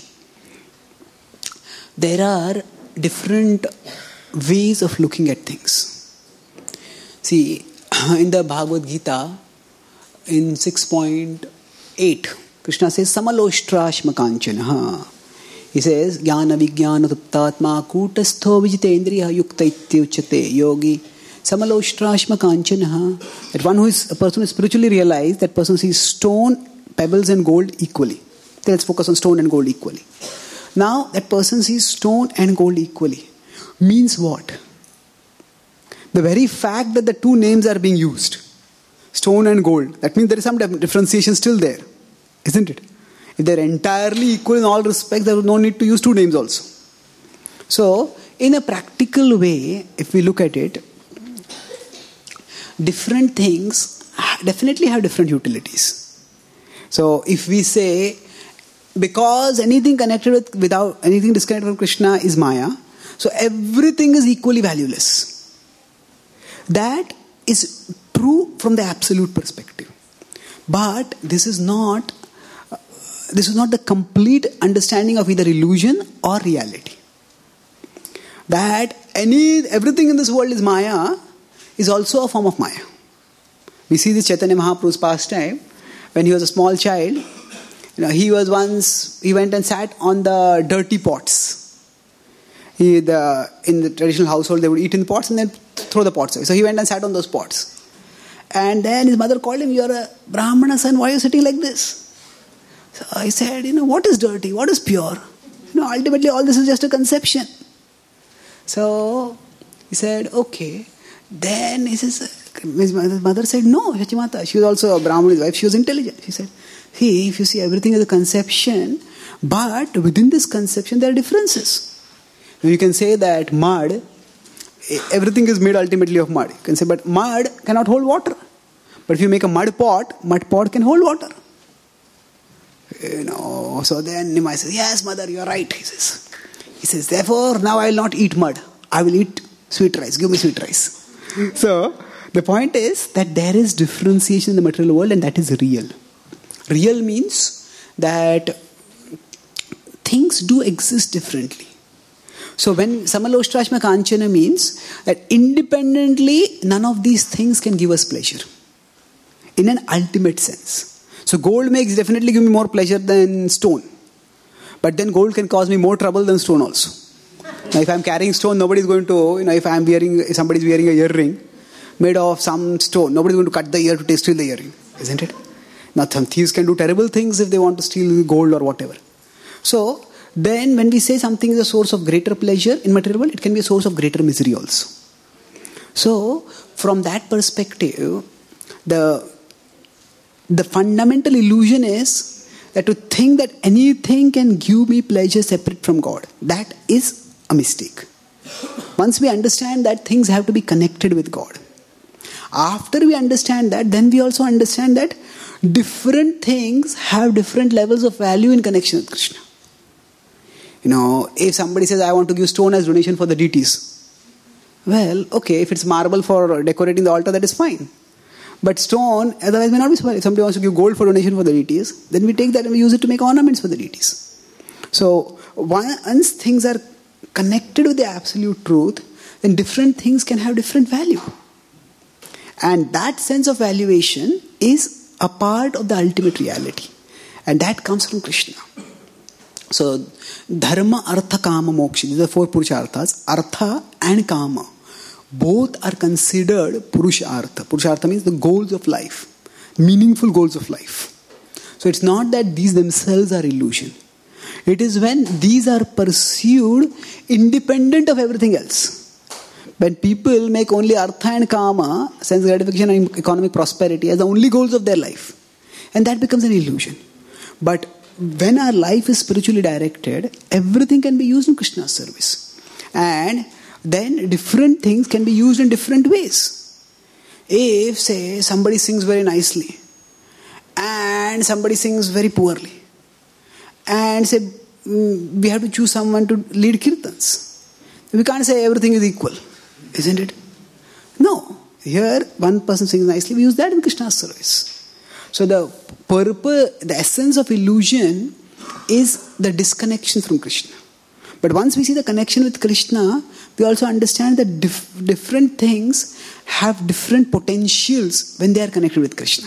There are different ways of looking at things. See, in the Bhagavad Gita, in 6.8, Krishna says, Samaloshrashma kanchana. He says, Jnana vijnana tuptatma kutastho vijitendriya yukta ityuchate yogi. Samaloshrashma kanchana. That one a person who is spiritually realized, that person sees stone, pebbles and gold equally. Then let's focus on stone and gold equally. Now, that person sees stone and gold equally. Means what? The very fact that the two names are being used, stone and gold, that means there is some differentiation still there, isn't it? If they are entirely equal in all respects, there is no need to use two names also. So, in a practical way, if we look at it, different things definitely have different utilities. So, if we say, because anything connected without anything disconnected from Krishna is Maya, so everything is equally valueless. That is true from the absolute perspective. But this is not the complete understanding of either illusion or reality. That everything in this world is Maya is also a form of Maya. We see this Chaitanya Mahaprabhu's pastime when he was a small child. He went and sat on the dirty pots. In the traditional household, they would eat in pots and then throw the pots away. So he went and sat on those pots. And then his mother called him, "You are a Brahmana son, why are you sitting like this?" So I said, what is dirty? What is pure? Ultimately all this is just a conception. So he said, okay. Then he says, his mother said, no, Shachimata. She was also a Brahmana's wife. She was intelligent. She said, see, if you see everything as a conception, but within this conception there are differences. You can say that mud, everything is made ultimately of mud. You can say, but mud cannot hold water. But if you make a mud pot can hold water. So then Nimai says, yes, mother, you are right. He says, therefore, now I will not eat mud. I will eat sweet rice. Give me sweet rice. So, the point is that there is differentiation in the material world, and that is real. Real means that things do exist differently. So when Samaloshrashma Kanchana means that independently none of these things can give us pleasure in an ultimate sense. So gold makes definitely give me more pleasure than stone. But then gold can cause me more trouble than stone also. Now if I am carrying stone, nobody is going to, if somebody is wearing a earring made of some stone, nobody is going to cut the ear to steal the earring, isn't it? Now some thieves can do terrible things if they want to steal gold or whatever. So then when we say something is a source of greater pleasure in material world, it can be a source of greater misery also. So from that perspective, the fundamental illusion is that to think that anything can give me pleasure separate from God, that is a mistake. Once we understand that things have to be connected with God, after we understand that, then we also understand that different things have different levels of value in connection with Krishna. If somebody says, I want to give stone as donation for the deities, well, okay, if it's marble for decorating the altar, that is fine. But stone, otherwise may not be small. If somebody wants to give gold for donation for the deities, then we take that and we use it to make ornaments for the deities. So, once things are connected with the absolute truth, then different things can have different value. And that sense of valuation is a part of the ultimate reality. And that comes from Krishna. So, dharma, artha, kama, moksha. These are 4 purusharthas. Artha and kama. Both are considered purushartha. Purushartha means the goals of life. Meaningful goals of life. So, it's not that these themselves are illusion. It is when these are pursued independent of everything else. When people make only artha and kama, sense gratification and economic prosperity as the only goals of their life, and that becomes an illusion. But when our life is spiritually directed, everything can be used in Krishna's service. And then different things can be used in different ways. If, say, somebody sings very nicely, and somebody sings very poorly, and say, we have to choose someone to lead kirtans, we can't say everything is equal. Isn't it? No. Here, one person sings nicely, we use that in Krishna's service. So the purpose, the essence of illusion is the disconnection from Krishna. But once we see the connection with Krishna, we also understand that different things have different potentials when they are connected with Krishna.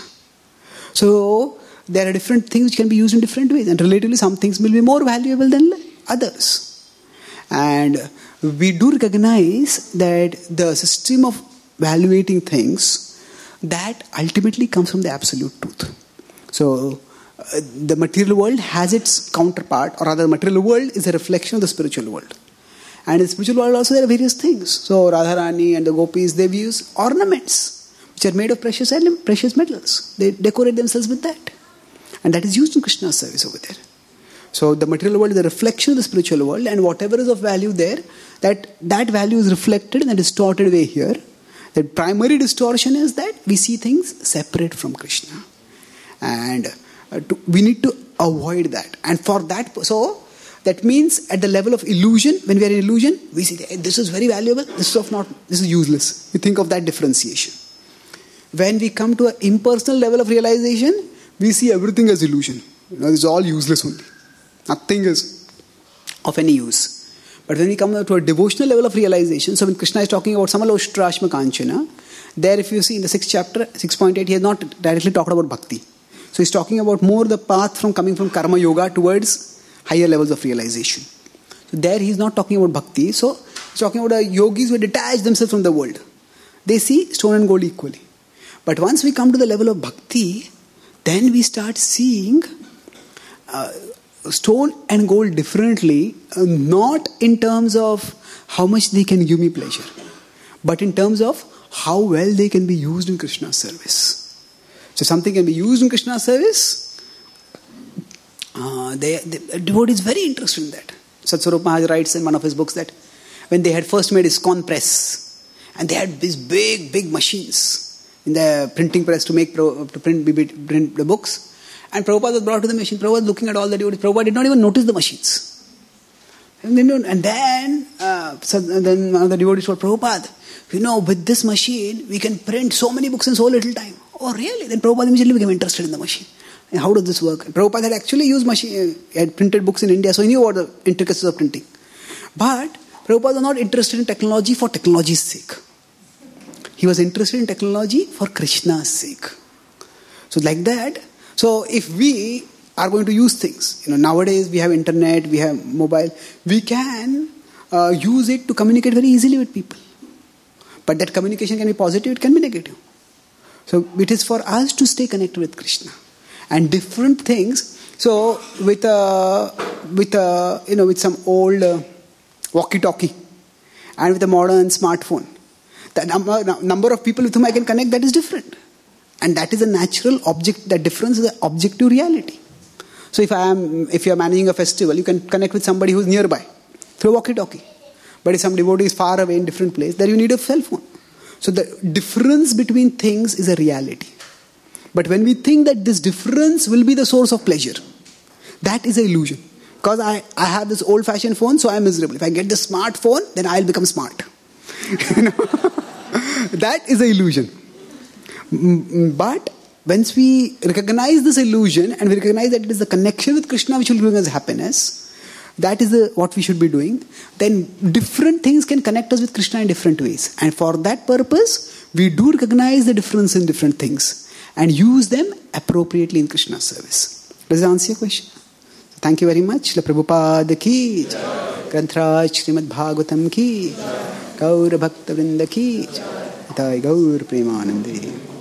So there are different things which can be used in different ways. And relatively, some things will be more valuable than others. And we do recognize that the system of evaluating things, that ultimately comes from the absolute truth. So, the material world has its counterpart, or rather the material world is a reflection of the spiritual world. And in the spiritual world also there are various things. So, Radharani and the gopis, they use ornaments which are made of precious metals. They decorate themselves with that. And that is used in Krishna's service over there. So the material world is a reflection of the spiritual world, and whatever is of value there, that value is reflected in a distorted way here. The primary distortion is that we see things separate from Krishna. And we need to avoid that. And for that, so that means at the level of illusion, when we are in illusion, we see this is very valuable, this is useless. We think of that differentiation. When we come to an impersonal level of realization, we see everything as illusion. It's all useless only. Nothing is of any use. But when we come to a devotional level of realization, so when Krishna is talking about Samaloshrashma Kanchana, there if you see in the 6th chapter, 6.8, he has not directly talked about bhakti. So he's talking about more the path from coming from karma yoga towards higher levels of realization. So there he's not talking about bhakti. So he's talking about yogis who detach themselves from the world. They see stone and gold equally. But once we come to the level of bhakti, then we start seeing stone and gold differently, not in terms of how much they can give me pleasure, but in terms of how well they can be used in Krishna's service. So something can be used in Krishna's service. The devotee is very interested in that. Satsvarup Maharaj writes in one of his books that when they had first made ISKCON press, and they had these big machines in the printing press to print the books, and Prabhupada was brought to the machine. Prabhupada was looking at all the devotees. Prabhupada did not even notice the machines. And then one of the devotees told Prabhupada, with this machine, we can print so many books in so little time. Oh, really? Then Prabhupada immediately became interested in the machine. And how does this work? And Prabhupada had actually used machine, had printed books in India, so he knew about the intricacies of printing. But Prabhupada was not interested in technology for technology's sake. He was interested in technology for Krishna's sake. So like that, so if we are going to use things, nowadays we have internet, we have mobile, we can use it to communicate very easily with people. But that communication can be positive, it can be negative. So it is for us to stay connected with Krishna. And different things, so with some old walkie-talkie and with a modern smartphone, the number of people with whom I can connect, that is different. And that is a natural object, that difference is an objective reality. So if you are managing a festival, you can connect with somebody who is nearby through walkie-talkie. But if some devotee is far away in a different place, then you need a cell phone. So the difference between things is a reality. But when we think that this difference will be the source of pleasure, that is an illusion. Because I have this old-fashioned phone, so I am miserable. If I get the smartphone, then I will become smart. That is an illusion. But once we recognize this illusion and we recognize that it is the connection with Krishna which will bring us happiness, that is what we should be doing, then different things can connect us with Krishna in different ways. And for that purpose, we do recognize the difference in different things and use them appropriately in Krishna's service. Does that answer your question? Thank you very much. Srila Prabhupada ki jai. Grantaraj Srimad Bhagavatam ki jai. Gaur Bhakta Vrinda ki jai. Gaur Premanande.